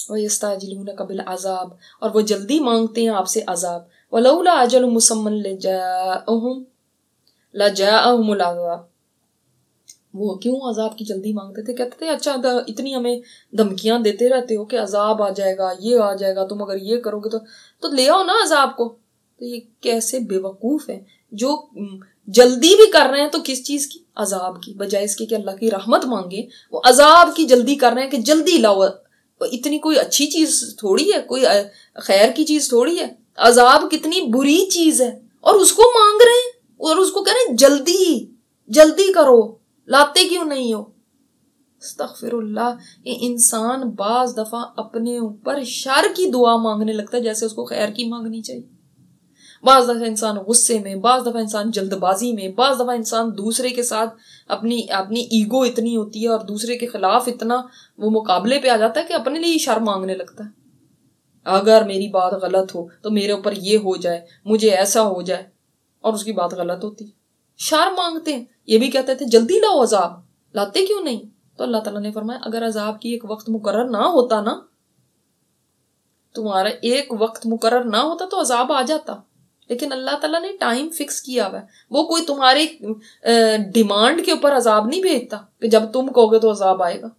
वयस्ताजिलूनका bill अज़ाब, और वो जल्दी मांगते हैं आपसे अजाब, वलौला अजलुम मुसम्मन लजाअहुमुल अज़ाब, वो क्यों अजाब की जल्दी मांगते थे? कहते थे अच्छा इतनी हमें धमकियां देते रहते हो कि अजाब आ जाएगा, ये आ जाएगा, तुम अगर ये करोगे तो ले आओ ना अजाब को। तो ये कैसे बेवकूफ है जो जल्दी भी कर रहे हैं तो किस चीज की? अजाब की, बजाय इसके कि अल्लाह की रहमत मांगे वो अजाब की जल्दी कर रहे हैं कि जल्दी लाओ। इतनी कोई अच्छी चीज थोड़ी है, कोई खैर की चीज थोड़ी है। अजाब कितनी बुरी चीज है और उसको मांग रहे हैं और उसको कह रहे हैं जल्दी जल्दी करो, लाते क्यों नहीं हो? अस्तगफिरुल्लाह। ये इंसान बाज दफा अपने ऊपर शर की दुआ मांगने लगता है जैसे उसको खैर की मांगनी चाहिए। बाज दफा इंसान गुस्से में, बाज दफा इंसान जल्दबाजी में, बाज दफा इंसान दूसरे के साथ अपनी अपनी ईगो इतनी होती है और दूसरे के खिलाफ इतना वो मुकाबले पे आ जाता है कि अपने लिए शर मांगने लगता है। अगर मेरी बात गलत हो तो मेरे ऊपर ये हो जाए, मुझे ऐसा हो जाए, और उसकी बात गलत होती। शर मांगते हैं। ये भी कहते थे जल्दी लाओ अजाब, लाते क्यों नहीं? तो अल्लाह ताला ने फरमाया अगर अजाब की एक वक्त मुकर्रर ना होता ना, तुम्हारा एक वक्त मुकर्रर ना होता तो अजाब आ जाता, लेकिन अल्लाह ताला ने टाइम फिक्स किया हुआ है। वो कोई तुम्हारी डिमांड के ऊपर अजाब नहीं भेजता कि जब तुम कहोगे तो अजाब आएगा।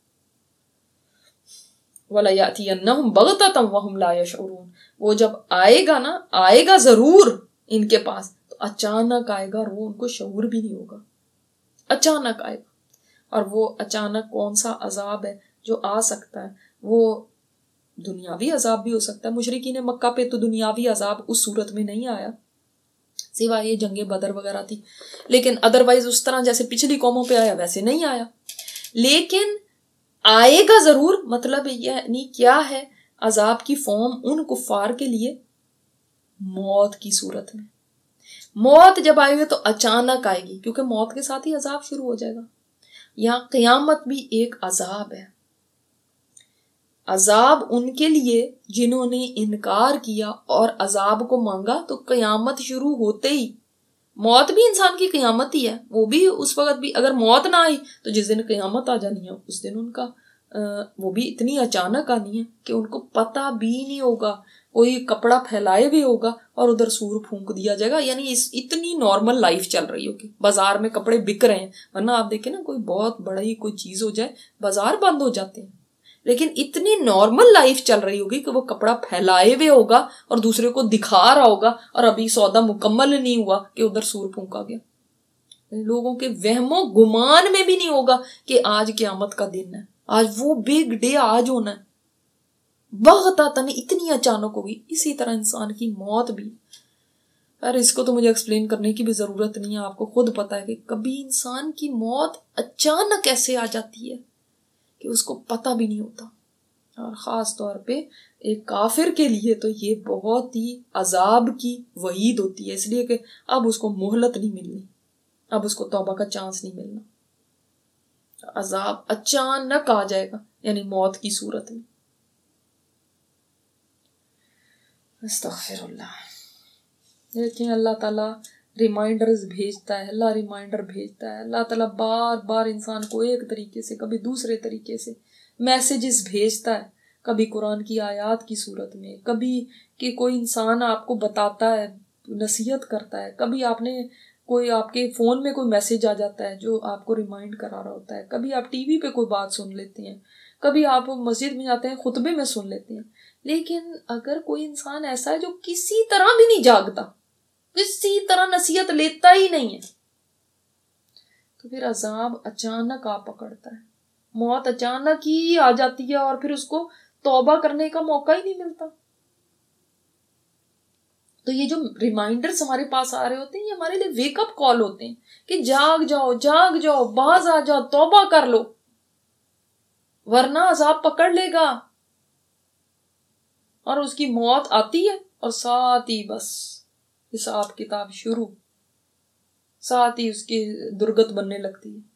वला यातियन्नहुम बगततम वहुम ला यशऊरून, वो जब आएगा ना, आएगा जरूर इनके पास, तो अचानक आएगा और वो उनको शऊर भी नहीं होगा, अचानक आएगा। और वो अचानक कौन सा अजाब है जो आ सकता है? वो दुनियावी अजाब भी हो सकता है। मुशरिकीन मक्का पे तो दुनियावी अजाब उस सूरत में नहीं आया, सिवाय ये जंगे बदर वगैरह थी, लेकिन अदरवाइज उस तरह जैसे पिछली कौमों पे आया वैसे नहीं आया। लेकिन आएगा जरूर, मतलब यानी क्या है? अजाब की फॉर्म उन कुफार के लिए मौत की सूरत में। मौत जब आएगी तो अचानक आएगी, क्योंकि मौत के साथ ही अजाब शुरू हो जाएगा। यहाँ क़यामत भी एक अजाब है। अजाब उनके लिए जिन्होंने इनकार किया और अजाब को मांगा, तो क़यामत शुरू होते ही, मौत भी इंसान की क़यामत ही है। वो भी उस वक्त भी अगर मौत ना आई तो जिस दिन क़यामत आ जानी है उस दिन उनका वो भी इतनी अचानक आनी है कि उनको पता भी नहीं होगा। कोई कपड़ा फैलाए हुए होगा और उधर सूर फूंक दिया जाएगा। यानी इतनी नॉर्मल लाइफ चल रही होगी, बाजार में कपड़े बिक रहे हैं, वरना आप देखें ना कोई बहुत बड़ी कोई चीज हो जाए बाजार बंद हो जाते हैं, लेकिन इतनी नॉर्मल लाइफ चल रही होगी कि वो कपड़ा फैलाए हुए होगा और दूसरे को दिखा रहा होगा और अभी सौदा मुकम्मल नहीं हुआ कि उधर सूर फूंका गया। लोगों के वहमो गुमान में भी नहीं होगा कि आज क़यामत का दिन है, आज वो बिग डे आज होना है। बग़ततन इतनी अचानक होगी। इसी तरह इंसान की मौत भी। अरे इसको तो मुझे एक्सप्लेन करने की भी जरूरत नहीं है, आपको खुद पता है कि कभी इंसान की मौत अचानक कैसे आ जाती है कि उसको पता भी नहीं होता। और खास तौर पे एक काफिर के लिए तो ये बहुत ही अजाब की वईद होती है, इसलिए कि अब उसको मोहलत नहीं मिलनी, अब उसको तौबा का चांस नहीं मिलना। अजाब अचानक आ जाएगा, यानी मौत की सूरत में। अस्तगफिरुल्लाह। लेकिन अल्लाह ताला रिमाइंडर्स भेजता है, अल्लाह रिमाइंडर भेजता है। अल्लाह ताला बार बार इंसान को एक तरीके से, कभी दूसरे तरीके से मैसेजेस भेजता है। कभी कुरान की आयत की सूरत में, कभी कि कोई इंसान आपको बताता है, नसीहत करता है, कभी आपने कोई आपके फोन में कोई मैसेज आ जाता है जो आपको रिमाइंड करा रहा होता है, कभी आप टीवी पे कोई बात सुन लेते हैं, कभी आप मस्जिद में जाते हैं खुतबे में सुन लेते हैं। लेकिन अगर कोई इंसान ऐसा है जो किसी तरह भी नहीं जागता, किसी तरह नसीहत लेता ही नहीं है, तो फिर अजाब अचानक आ पकड़ता है, मौत अचानक ही आ जाती है और फिर उसको तौबा करने का मौका ही नहीं मिलता। तो ये जो रिमाइंडर्स हमारे पास आ रहे होते हैं, ये हमारे लिए वेकअप कॉल होते हैं कि जाग जाओ, जाग जाओ, बाज आ जाओ, तौबा कर लो, वरना अजाब पकड़ लेगा। और उसकी मौत आती है और साथ ही बस हिसाब किताब शुरू, साथ ही उसकी दुर्गत बनने लगती है।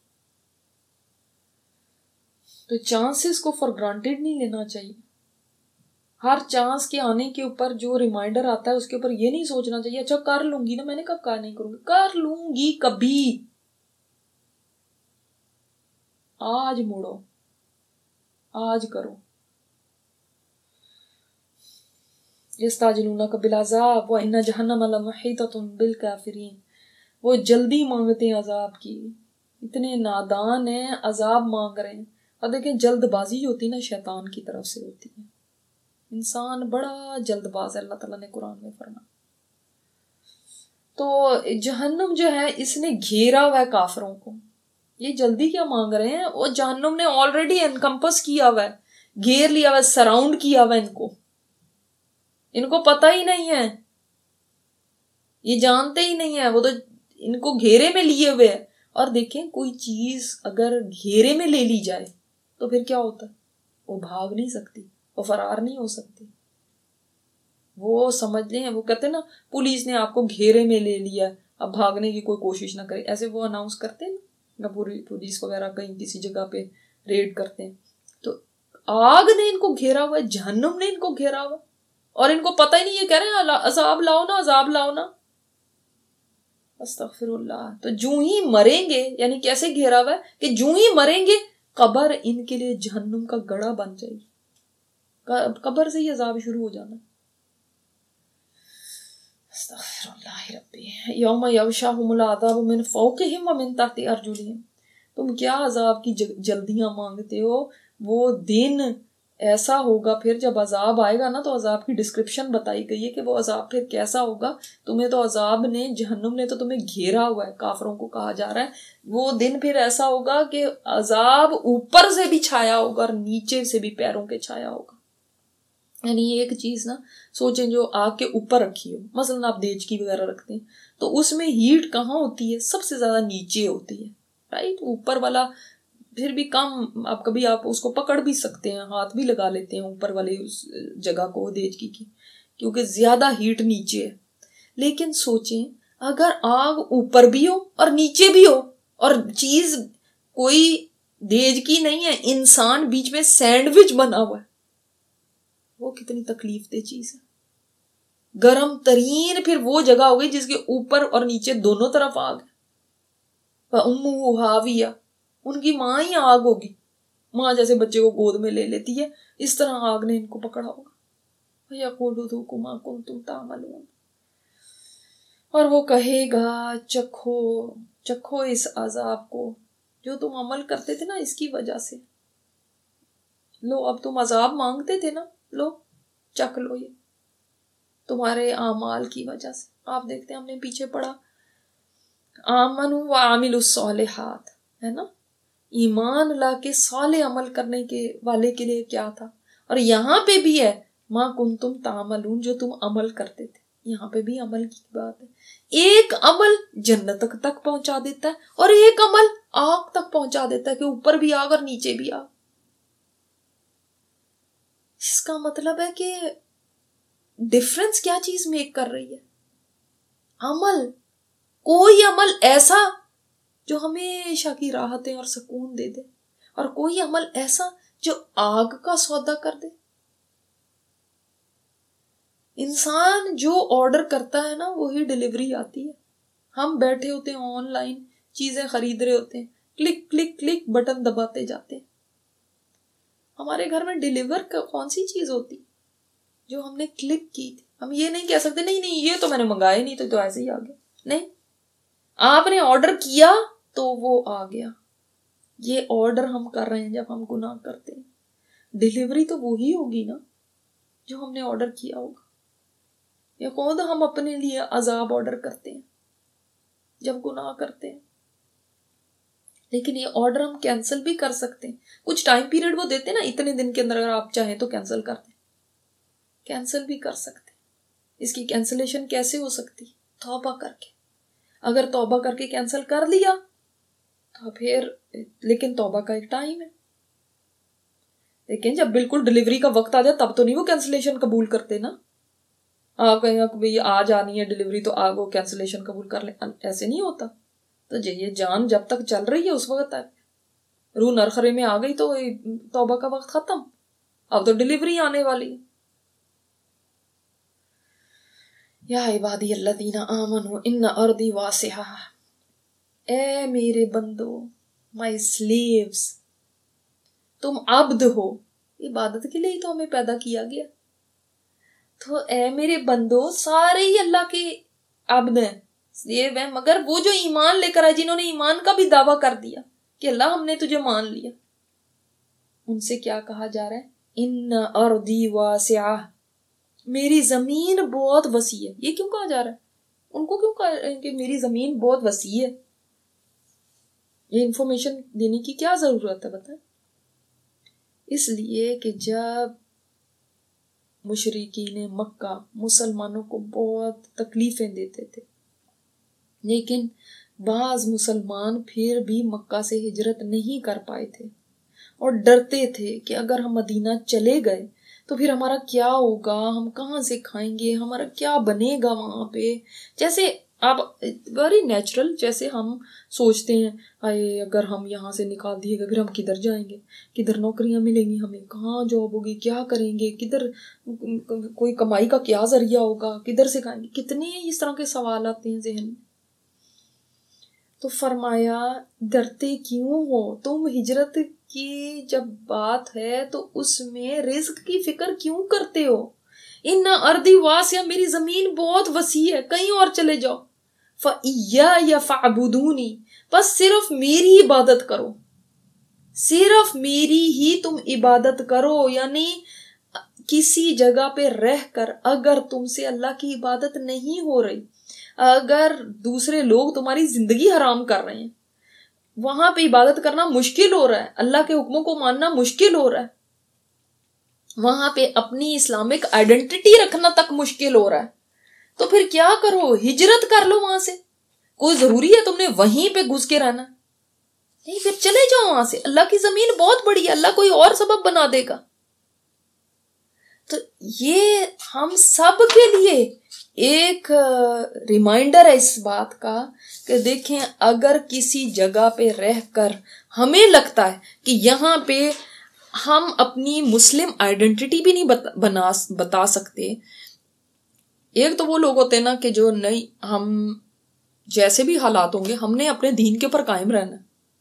तो चांसेस को फॉर ग्रांटेड नहीं लेना चाहिए। हर चांस के आने के ऊपर जो रिमाइंडर आता है उसके ऊपर ये नहीं सोचना चाहिए अच्छा कर लूंगी ना, मैंने कब कहा नहीं करूंगी, कर लूंगी कभी। आज मुड़ो, आज करो। यस्ताजिलूनका बिलअज़ाब व इन्ना जहन्नम लमुहीततुन बिलकाफिरीन, वो जल्दी मांगते हैं अजाब की, इतने नादान हैं, अजाब मांग रहे हैं। और देखें जल्दबाजी जो होती है ना शैतान की तरफ से होती है, इंसान बड़ा जल्दबाज है, अल्लाह ताला ने कुरान में फरमाया। तो जहन्नुम जो है इसने घेरा हुआ है काफिरों को, ये जल्दी क्या मांग रहे हैं, वो जहन्नुम ने ऑलरेडी एनकम्पस किया हुआ है, घेर लिया हुआ है, सराउंड किया हुआ है इनको, इनको पता ही नहीं है, ये जानते ही नहीं है, वो तो इनको घेरे में लिए हुए है। और देखें कोई चीज अगर घेरे में ले ली जाए तो फिर क्या होता है, वो भाग नहीं सकती, वो फरार नहीं हो सकती। वो समझ लें, वो कहते हैं ना पुलिस ने आपको घेरे में ले लिया, अब भागने की कोई कोशिश ना करे, ऐसे वो अनाउंस करते हैं ना, पुलिस वगैरह कहीं किसी जगह पे रेड करते हैं। तो आग ने इनको घेरा हुआ है, जहन्नुम ने इनको घेरा हुआ, और इनको पता ही नहीं, ये कह रहे हैं अजाब लाओ ना, अजाब लाओ ना। अस्तगफिरुल्लाह। तो जूं ही मरेंगे, यानी कैसे घेरा हुआ है कि जूं ही मरेंगे कब्र इनके लिए जहन्नुम का गड़ा बन जाएगी, कब्र से ही अजाब शुरू हो जाना। अस्तगफिरुल्लाह रब्बी। यौम यग़शाहुमुल अज़ाबु मिन फ़ौक़िहिम व मिन तहति अर्जुलिहिम। तुम क्या अजाब की जल्दियां मांगते हो, वो दिन ऐसा होगा फिर जब अजाब आएगा ना, तो अजाब की डिस्क्रिप्शन बताई गई है कि वो अजाब फिर कैसा होगा। तुम्हें तो अजाब ने, जहन्नुम ने तो तुम्हें घेरा हुआ है, काफरों को कहा जा रहा है। वो दिन फिर ऐसा होगा कि अजाब ऊपर से भी छाया होगा और नीचे से भी पैरों के छाया होगा। यानी ये एक चीज ना सोचें, जो आग के ऊपर रखी हो, मसलन आप देचकी वगैरह रखते हैं तो उसमें हीट कहाँ होती है, सबसे ज्यादा नीचे होती है, राइट। ऊपर वाला फिर भी कम, आप कभी आप उसको पकड़ भी सकते हैं, हाथ भी लगा लेते हैं ऊपर वाले उस जगह को देचकी की, क्योंकि ज्यादा हीट नीचे है। लेकिन सोचें अगर आग ऊपर भी हो और नीचे भी हो, और चीज कोई देचकी नहीं है, इंसान बीच में सैंडविच बना हुआ है, वो कितनी तकलीफ दे चीज है। गरम तरीन फिर वो जगह होगी जिसके ऊपर और नीचे दोनों तरफ आग है। उम्मुहु हाविया, उनकी माँ ही आग होगी, माँ जैसे बच्चे को गोद में ले लेती है, इस तरह आग ने इनको पकड़ा होगा। यक़ूलु ज़ूक़ू मा कुन्तुम तामलून, और वो कहेगा चखो चखो इस अजाब को जो तुम अमल करते थे ना, इसकी वजह से। लो अब तुम अजाब मांगते थे ना, लो चख लो, ये तुम्हारे आमाल की वजह से। आप देखते हैं हमने पीछे पढ़ा आमनु व आमिलुस सालिहात, है ना, ईमान ला के साले अमल करने के वाले के लिए क्या था। और यहाँ पे भी है मा कुंतुम तामलून, जो तुम अमल करते थे, यहाँ पे भी अमल की बात है। एक अमल जन्नत तक पहुंचा देता है और एक अमल आग तक पहुंचा देता है, कि ऊपर भी आग और नीचे भी आग। इसका मतलब है कि डिफरेंस क्या चीज मेक कर रही है, अमल। कोई अमल ऐसा जो हमेशा की राहतें और सुकून दे दे, और कोई अमल ऐसा जो आग का सौदा कर दे। इंसान जो ऑर्डर करता है ना वही डिलीवरी आती है। हम बैठे होते हैं ऑनलाइन, चीजें खरीद रहे होते हैं, क्लिक क्लिक क्लिक बटन दबाते जाते हैं। हमारे घर में डिलीवर कौन सी चीज होती जो हमने क्लिक की थी। हम ये नहीं कह सकते नहीं नहीं ये तो मैंने मंगाया नहीं, तो ऐसे ही आ गया। नहीं, आपने ऑर्डर किया तो वो आ गया। ये ऑर्डर हम कर रहे हैं जब हम गुनाह करते हैं, डिलीवरी तो वही होगी ना जो हमने ऑर्डर किया होगा। या खुद हम अपने लिए अजाब ऑर्डर करते हैं जब गुनाह करते हैं। लेकिन ये ऑर्डर हम कैंसिल भी कर सकते हैं, कुछ टाइम पीरियड वो देते हैं ना, इतने दिन के अंदर अगर आप चाहें तो कैंसिल कर दें, कैंसिल भी कर सकते हैं। इसकी कैंसिलेशन कैसे हो सकती, तौबा करके। अगर तौबा करके कैंसिल कर लिया तो फिर, लेकिन तौबा का एक टाइम है। लेकिन जब बिल्कुल डिलीवरी का वक्त आ जाए तब तो नहीं वो कैंसिलेशन कबूल करते ना। आप कहेंगे भाई आज आनी है डिलीवरी तो आग वो कैंसिलेशन कबूल कर ले, ऐसे नहीं होता। तो ये जान जब तक चल रही है उस वक्त तक, रूह नरखरे में आ गई तो तौबा का वक्त खत्म, अब तो डिलीवरी आने वाली है। या इबादी अल्लज़ीना आमनु इन्ना अर्दी वासिहा, ए मेरे बंदो, माय स्लेव्स, तुम अब्द हो। इबादत के लिए ही तो हमें पैदा किया गया। تو اے میرے بندو، سارے ہی اللہ کے عبد ہیں، سلیو ہیں، مگر وہ جو ایمان لے کر آئے، جنہوں نے ایمان کا بھی دعویٰ کر دیا کہ اللہ ہم نے تجھے مان لیا، ان سے کیا کہا جا رہا ہے؟ ان ارضی واسعہ، میری زمین بہت وسیع ہے۔ یہ کیوں کہا جا رہا ہے؟ ان کو کیوں کہا ہے کہ میری زمین بہت وسیع ہے؟ یہ انفارمیشن دینے کی کیا ضرورت ہے بتائیں؟ اس لیے کہ جب مشرکین مکہ مسلمانوں کو بہت تکلیفیں دیتے تھے، لیکن بعض مسلمان پھر بھی مکہ سے ہجرت نہیں کر پائے تھے اور ڈرتے تھے کہ اگر ہم مدینہ چلے گئے تو پھر ہمارا کیا ہوگا، ہم کہاں سے کھائیں گے، ہمارا کیا بنے گا وہاں پہ۔ جیسے آپ ویری نیچرل، جیسے ہم سوچتے ہیں اگر ہم یہاں سے نکال دیے گا پھر ہم کدھر جائیں گے، کدھر نوکریاں ملیں گی ہمیں، کہاں جاب ہوگی، کیا کریں گے، کدھر کوئی کمائی کا کیا ذریعہ ہوگا، کدھر سے کھائیں گے، کتنے اس طرح کے سوال آتے ہیں ذہن میں۔ تو فرمایا ڈرتے کیوں ہو تم؟ ہجرت کی جب بات ہے تو اس میں رزق کی فکر کیوں کرتے ہو؟ ان ارضی واسعہ، میری زمین بہت وسیع ہے، کہیں اور چلے جاؤ۔ فَإِيَّايَ فَاعْبُدُونِ، بس صرف میری عبادت کرو، صرف میری ہی تم عبادت کرو۔ یعنی کسی جگہ پہ رہ کر اگر تم سے اللہ کی عبادت نہیں ہو رہی، اگر دوسرے لوگ تمہاری زندگی حرام کر رہے ہیں، وہاں پہ عبادت کرنا مشکل ہو رہا ہے، اللہ کے حکموں کو ماننا مشکل ہو رہا ہے، وہاں پہ اپنی اسلامک آئیڈینٹی رکھنا تک مشکل ہو رہا ہے، تو پھر کیا کرو؟ ہجرت کر لو وہاں سے۔ کوئی ضروری ہے تم نے وہیں پہ گھس کے رہنا؟ نہیں، پھر چلے جاؤ وہاں سے، اللہ کی زمین بہت بڑی ہے، اللہ کوئی اور سبب بنا دے گا۔ تو یہ ہم سب کے لیے ایک ریمائنڈر ہے اس بات کا کہ دیکھیں، اگر کسی جگہ پہ رہ کر ہمیں لگتا ہے کہ یہاں پہ ہم اپنی مسلم آئیڈینٹی بھی نہیں بتا سکتے۔ ایک تو وہ لوگ ہوتے ہیں نا کہ جو نہیں، ہم جیسے بھی حالات ہوں گے ہم نے اپنے دین کے اوپر قائم رہنا،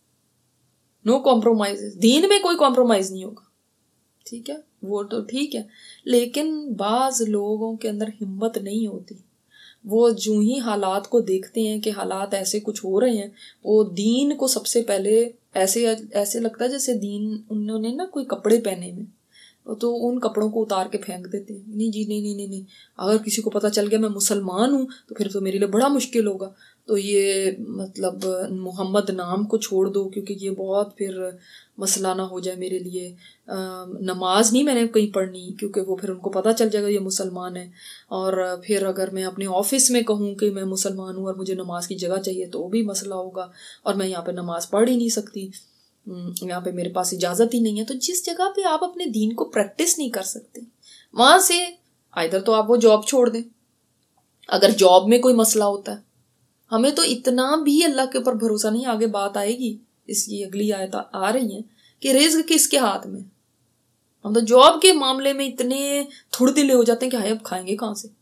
نو کمپرومائز، دین میں کوئی کمپرومائز نہیں ہوگا، ٹھیک ہے، وہ تو ٹھیک ہے۔ لیکن بعض لوگوں کے اندر ہمت نہیں ہوتی، وہ جو ہی حالات کو دیکھتے ہیں کہ حالات ایسے کچھ ہو رہے ہیں، وہ دین کو سب سے پہلے ایسے لگتا ہے جیسے دین انہوں نے نا کوئی کپڑے پہنے میں، تو ان کپڑوں کو اتار کے پھینک دیتے ہیں۔ نہیں جی، نہیں، اگر کسی کو پتہ چل گیا میں مسلمان ہوں تو پھر تو میرے لیے بڑا مشکل ہوگا، تو یہ مطلب محمد نام کو چھوڑ دو کیونکہ یہ بہت پھر مسئلہ نہ ہو جائے میرے لیے، نماز نہیں میں نے کہیں پڑھنی کیونکہ وہ پھر ان کو پتہ چل جائے گا یہ مسلمان ہے، اور پھر اگر میں اپنے آفس میں کہوں کہ میں مسلمان ہوں اور مجھے نماز کی جگہ چاہیے تو وہ بھی مسئلہ ہوگا، اور میں یہاں پہ نماز پڑھ ہی نہیں سکتی، یہاں پہ میرے پاس اجازت ہی نہیں ہے۔ تو جس جگہ پہ آپ اپنے دین کو پریکٹس نہیں کر سکتے، وہاں سے ادھر تو آپ وہ جاب چھوڑ دیں۔ اگر جاب میں کوئی مسئلہ ہوتا ہے، ہمیں تو اتنا بھی اللہ کے اوپر بھروسہ نہیں، آگے بات آئے گی، اس کی اگلی آیت آ رہی ہیں کہ رزق کس کے ہاتھ میں۔ ہم تو جاب کے معاملے میں اتنے تھوڑے دلے ہو جاتے ہیں کہ ہائے اب کھائیں گے کہاں سے۔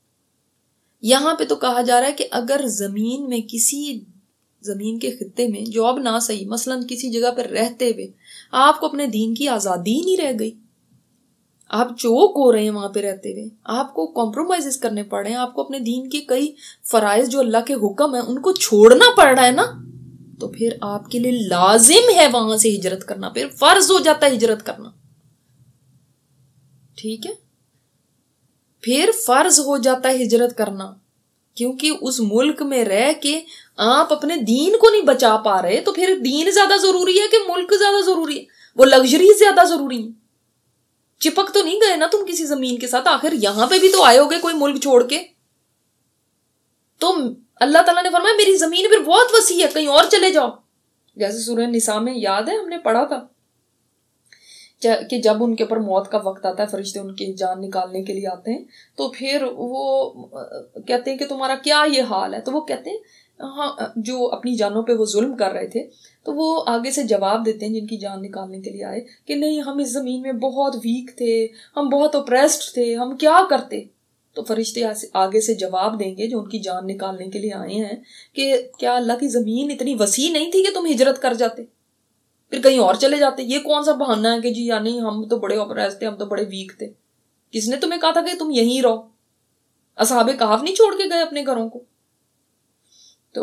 یہاں پہ تو کہا جا رہا ہے کہ اگر زمین میں کسی زمین کے خطے میں جاب نہ صحیح، مثلا کسی جگہ پر رہتے ہوئے آپ کو اپنے دین کی آزادی ہی نہیں رہ گئی، آپ چوک ہو رہے ہیں وہاں پہ رہتے ہوئے، آپ کو کمپرومائز کرنے پڑ رہے ہیں، آپ کو اپنے دین کے کئی فرائض جو اللہ کے حکم ہیں ان کو چھوڑنا پڑ رہا ہے نا، تو پھر آپ کے لیے لازم ہے وہاں سے ہجرت کرنا، پھر فرض ہو جاتا ہے ہجرت کرنا، ٹھیک ہے، پھر فرض ہو جاتا ہے ہجرت کرنا، کیونکہ اس ملک میں رہ کے آپ اپنے دین کو نہیں بچا پا رہے، تو پھر دین زیادہ ضروری ہے کہ ملک زیادہ ضروری ہے، وہ لگژری زیادہ ضروری ہے۔ چپک تو نہیں گئے نا تم کسی زمین کے ساتھ، آخر یہاں پہ بھی تو آئے ہوگے کوئی ملک چھوڑ کے۔ تو اللہ تعالیٰ نے فرمایا میری زمین پھر بہت وسیع ہے، کہیں اور چلے جاؤ، جیسے سورہ نساء میں یاد ہے ہم نے پڑھا تھا کہ جب ان کے اوپر موت کا وقت آتا ہے، فرشتے ان کی جان نکالنے کے لیے آتے ہیں، تو پھر وہ کہتے ہیں کہ تمہارا کیا یہ حال ہے، تو وہ کہتے ہیں ہاں، جو اپنی جانوں پہ وہ ظلم کر رہے تھے، تو وہ آگے سے جواب دیتے ہیں جن کی جان نکالنے کے لیے آئے کہ نہیں، ہم اس زمین میں بہت ویک تھے، ہم بہت اوپریسڈ تھے، ہم کیا کرتے۔ تو فرشتے آگے سے جواب دیں گے جو ان کی جان نکالنے کے لیے آئے ہیں کہ کیا اللہ کی زمین اتنی وسیع نہیں تھی کہ تم ہجرت کر جاتے، پھر کہیں اور چلے جاتے۔ یہ کون سا بہانہ ہے کہ جی یعنی ہم تو بڑے اوپریسڈ تھے، ہم تو بڑے ویک تھے۔ کس نے تمہیں کہا تھا کہ تم یہیں رہو؟ اصحاب کہف نہیں چھوڑ کے گئے اپنے گھروں کو؟ تو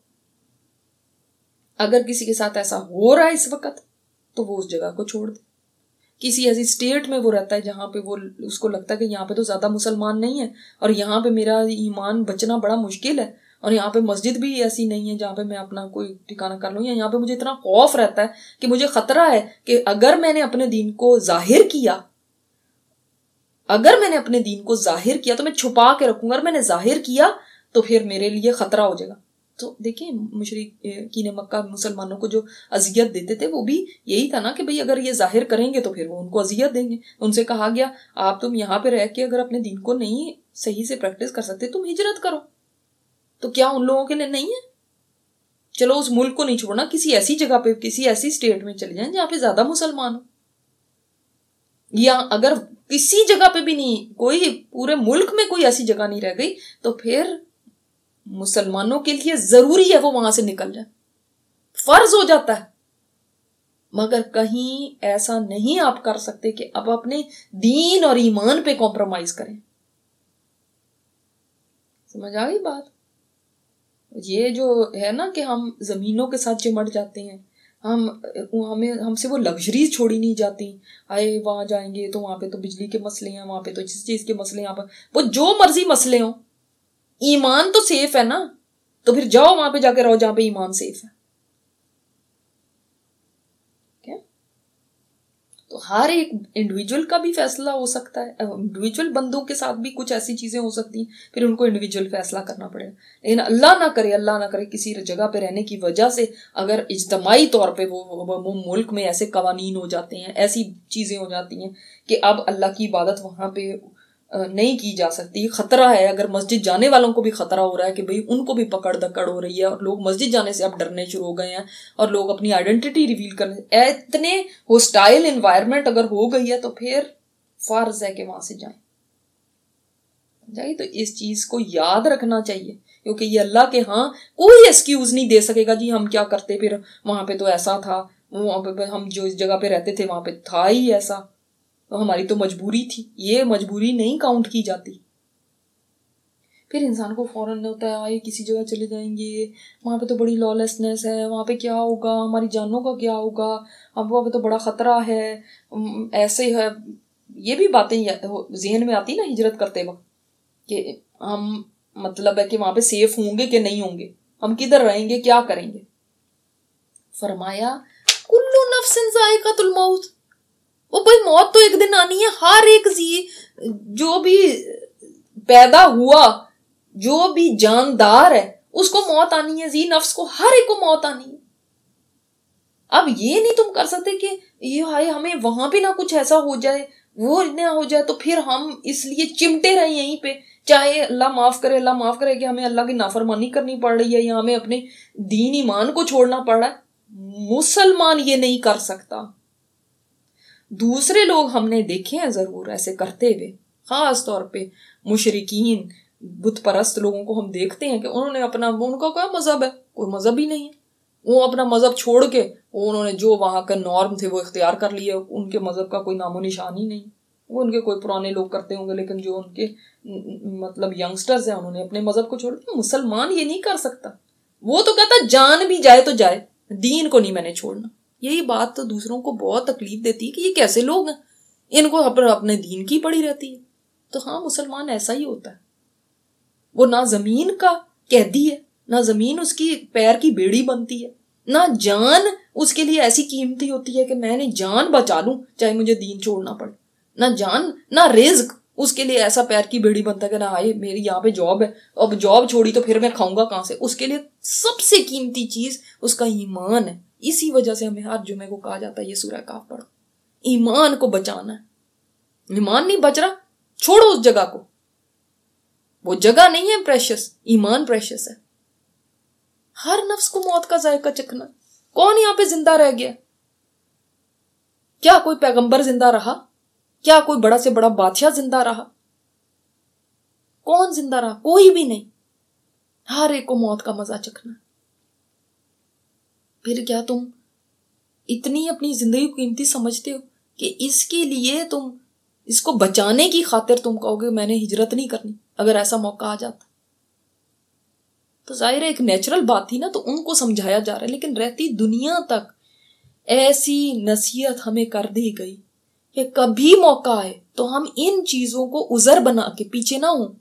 اگر کسی کے ساتھ ایسا ہو رہا ہے اس وقت تو وہ اس جگہ کو چھوڑ دے. کسی ایسی اسٹیٹ میں وہ رہتا ہے جہاں پہ وہ اس کو لگتا ہے کہ یہاں پہ تو زیادہ مسلمان نہیں ہے اور یہاں پہ میرا ایمان بچنا بڑا مشکل ہے، اور یہاں پہ مسجد بھی ایسی نہیں ہے جہاں پہ میں اپنا کوئی ٹھکانہ کر لوں، یا یہاں پہ مجھے اتنا خوف رہتا ہے کہ مجھے خطرہ ہے کہ اگر میں نے اپنے دین کو ظاہر کیا تو میں چھپا کے رکھوں گا، اور میں نے ظاہر کیا تو پھر میرے لیے خطرہ ہو جائے گا. تو دیکھیں مشرکین مکہ مسلمانوں کو جو اذیت دیتے تھے وہ بھی یہی تھا نا کہ بھئی اگر یہ ظاہر کریں گے تو پھر وہ ان کو اذیت دیں گے. ان سے کہا گیا آپ تم یہاں پہ رہ کے اگر اپنے دین کو نہیں صحیح سے پریکٹس کر سکتے تم ہجرت کرو. تو کیا ان لوگوں کے لیے نہیں ہے؟ چلو اس ملک کو نہیں چھوڑنا، کسی ایسی جگہ پہ کسی ایسی اسٹیٹ میں چلے جائیں جہاں پہ زیادہ مسلمان ہو، یا اگر کسی جگہ پہ بھی نہیں، کوئی پورے ملک میں کوئی ایسی جگہ نہیں رہ گئی تو پھر مسلمانوں کے لیے ضروری ہے وہ وہاں سے نکل جائے، فرض ہو جاتا ہے. مگر کہیں ایسا نہیں آپ کر سکتے کہ اب اپنے دین اور ایمان پہ کمپرومائز کریں. سمجھ آ گئی بات؟ یہ جو ہے نا کہ ہم زمینوں کے ساتھ چمٹ جاتے ہیں، ہم سے وہ لگژریز چھوڑی نہیں جاتی. آئے وہاں جائیں گے تو وہاں پہ تو بجلی کے مسئلے ہیں، وہاں پہ تو جس چیز کے مسئلے ہیں، وہ جو مرضی مسئلے ہوں، ایمان تو سیف ہے نا، تو پھر جاؤ وہاں پہ جا کے رہو جہاں پہ ایمان سیف ہے. تو ہر ایک انڈیویجول کا بھی فیصلہ ہو سکتا ہے، انڈیویجول بندوں کے ساتھ بھی کچھ ایسی چیزیں ہو سکتی ہیں، پھر ان کو انڈیویجول فیصلہ کرنا پڑے گا. لیکن اللہ نہ کرے کسی جگہ پہ رہنے کی وجہ سے اگر اجتماعی طور پہ وہ ملک میں ایسے قوانین ہو جاتے ہیں، ایسی چیزیں ہو جاتی ہیں کہ اب اللہ کی عبادت وہاں پہ نہیں کی جا سکتی، خطرہ ہے. اگر مسجد جانے والوں کو بھی خطرہ ہو رہا ہے کہ بھئی ان کو بھی پکڑ دکڑ ہو رہی ہے اور لوگ مسجد جانے سے اب ڈرنے شروع ہو گئے ہیں اور لوگ اپنی آئیڈینٹی ریویل کرنے، اتنے ہوسٹائل انوائرمنٹ اگر ہو گئی ہے تو پھر فرض ہے کہ وہاں سے جائیں. تو اس چیز کو یاد رکھنا چاہیے، کیونکہ یہ اللہ کے ہاں کوئی ایکسکیوز نہیں دے سکے گا جی ہم کیا کرتے، پھر وہاں پہ تو ایسا تھا، وہاں پہ ہم جو اس جگہ پہ رہتے تھے وہاں پہ تھا ہی ایسا، تو ہماری تو مجبوری تھی. یہ مجبوری نہیں کاؤنٹ کی جاتی. پھر انسان کو فوراً ہوتا ہے آئے کسی جگہ چلے جائیں گے، وہاں پہ تو بڑی لالسنس ہے، وہاں پہ کیا ہوگا، ہماری جانوں کا کیا ہوگا، اب وہاں پہ تو بڑا خطرہ ہے، ایسے ہے. یہ بھی باتیں ذہن میں آتی نا ہجرت کرتے وقت کہ ہم مطلب ہے کہ وہاں پہ سیف ہوں گے کہ نہیں ہوں گے، ہم کدھر رہیں گے، کیا کریں گے. فرمایا کل نفس ذائقۃ الموت، وہ بھائی موت تو ایک دن آنی ہے. ہر ایک جو بھی پیدا ہوا، جو بھی جاندار ہے اس کو موت آنی ہے. نفس کو ہر ایک کو موت آنی ہے. اب یہ نہیں تم کر سکتے کہ یہ ہائے ہمیں وہاں پہ نہ کچھ ایسا ہو جائے، وہ نہ ہو جائے، تو پھر ہم اس لیے چمٹے رہیں یہیں پہ، چاہے اللہ معاف کرے کہ ہمیں اللہ کی نافرمانی کرنی پڑ رہی ہے یا ہمیں اپنے دین ایمان کو چھوڑنا پڑ رہا ہے. مسلمان یہ نہیں کر سکتا. دوسرے لوگ ہم نے دیکھے ہیں ضرور ایسے کرتے ہوئے، خاص طور پہ مشرکین بت پرست لوگوں کو ہم دیکھتے ہیں کہ انہوں نے ان کا کوئی مذہب ہے، کوئی مذہب ہی نہیں ہے، وہ اپنا مذہب چھوڑ کے انہوں نے جو وہاں کا نارم تھے وہ اختیار کر لیے، ان کے مذہب کا کوئی نام و نشان ہی نہیں. وہ ان کے کوئی پرانے لوگ کرتے ہوں گے لیکن جو ان کے مطلب ینگسٹرز ہیں انہوں نے اپنے مذہب کو چھوڑ دیا. مسلمان یہ نہیں کر سکتا. وہ تو کہتا جان بھی جائے تو جائے، دین کو نہیں میں نے چھوڑنا. یہی بات تو دوسروں کو بہت تکلیف دیتی ہے کہ یہ کیسے لوگ ہیں، ان کو اپنے دین کی پڑی رہتی ہے. تو ہاں مسلمان ایسا ہی ہوتا ہے، وہ نہ زمین کا قیدی ہے، نہ زمین اس کی پیر کی بیڑی بنتی ہے، نہ جان اس کے لیے ایسی قیمتی ہوتی ہے کہ میں نے جان بچا لوں چاہے مجھے دین چھوڑنا پڑے. نہ جان نہ رزق اس کے لیے ایسا پیر کی بیڑی بنتا ہے کہ نہ آئے میری یہاں پہ جاب ہے، اب جاب چھوڑی تو پھر میں کھاؤں گا کہاں سے. اس کے لیے سب سے قیمتی چیز اس کا ایمان ہے. اسی وجہ سے ہمیں ہر جمعے کو کہا جاتا ہے یہ سورہ کہف پڑھو، ایمان کو بچانا ہے. ایمان نہیں بچ رہا، چھوڑو اس جگہ کو، وہ جگہ نہیں ہے پریشس، ایمان پریشس ہے. ہر نفس کو موت کا ذائقہ چکھنا. کون یہاں پہ زندہ رہ گیا؟ کیا کوئی پیغمبر زندہ رہا؟ کیا کوئی بڑا سے بڑا بادشاہ زندہ رہا؟ کون زندہ رہا؟ کوئی بھی نہیں. ہر ایک کو موت کا مزہ چکھنا. پھر کیا تم اتنی اپنی زندگی کو قیمتی سمجھتے ہو کہ اس کے لیے تم اس کو بچانے کی خاطر تم کہو گے میں نے ہجرت نہیں کرنی اگر ایسا موقع آ جاتا. تو ظاہر ہے ایک نیچرل بات تھی نا, تو ان کو سمجھایا جا رہا ہے. لیکن رہتی دنیا تک ایسی نصیحت ہمیں کر دی گئی کہ کبھی موقع آئے تو ہم ان چیزوں کو عذر بنا کے پیچھے نہ ہوں.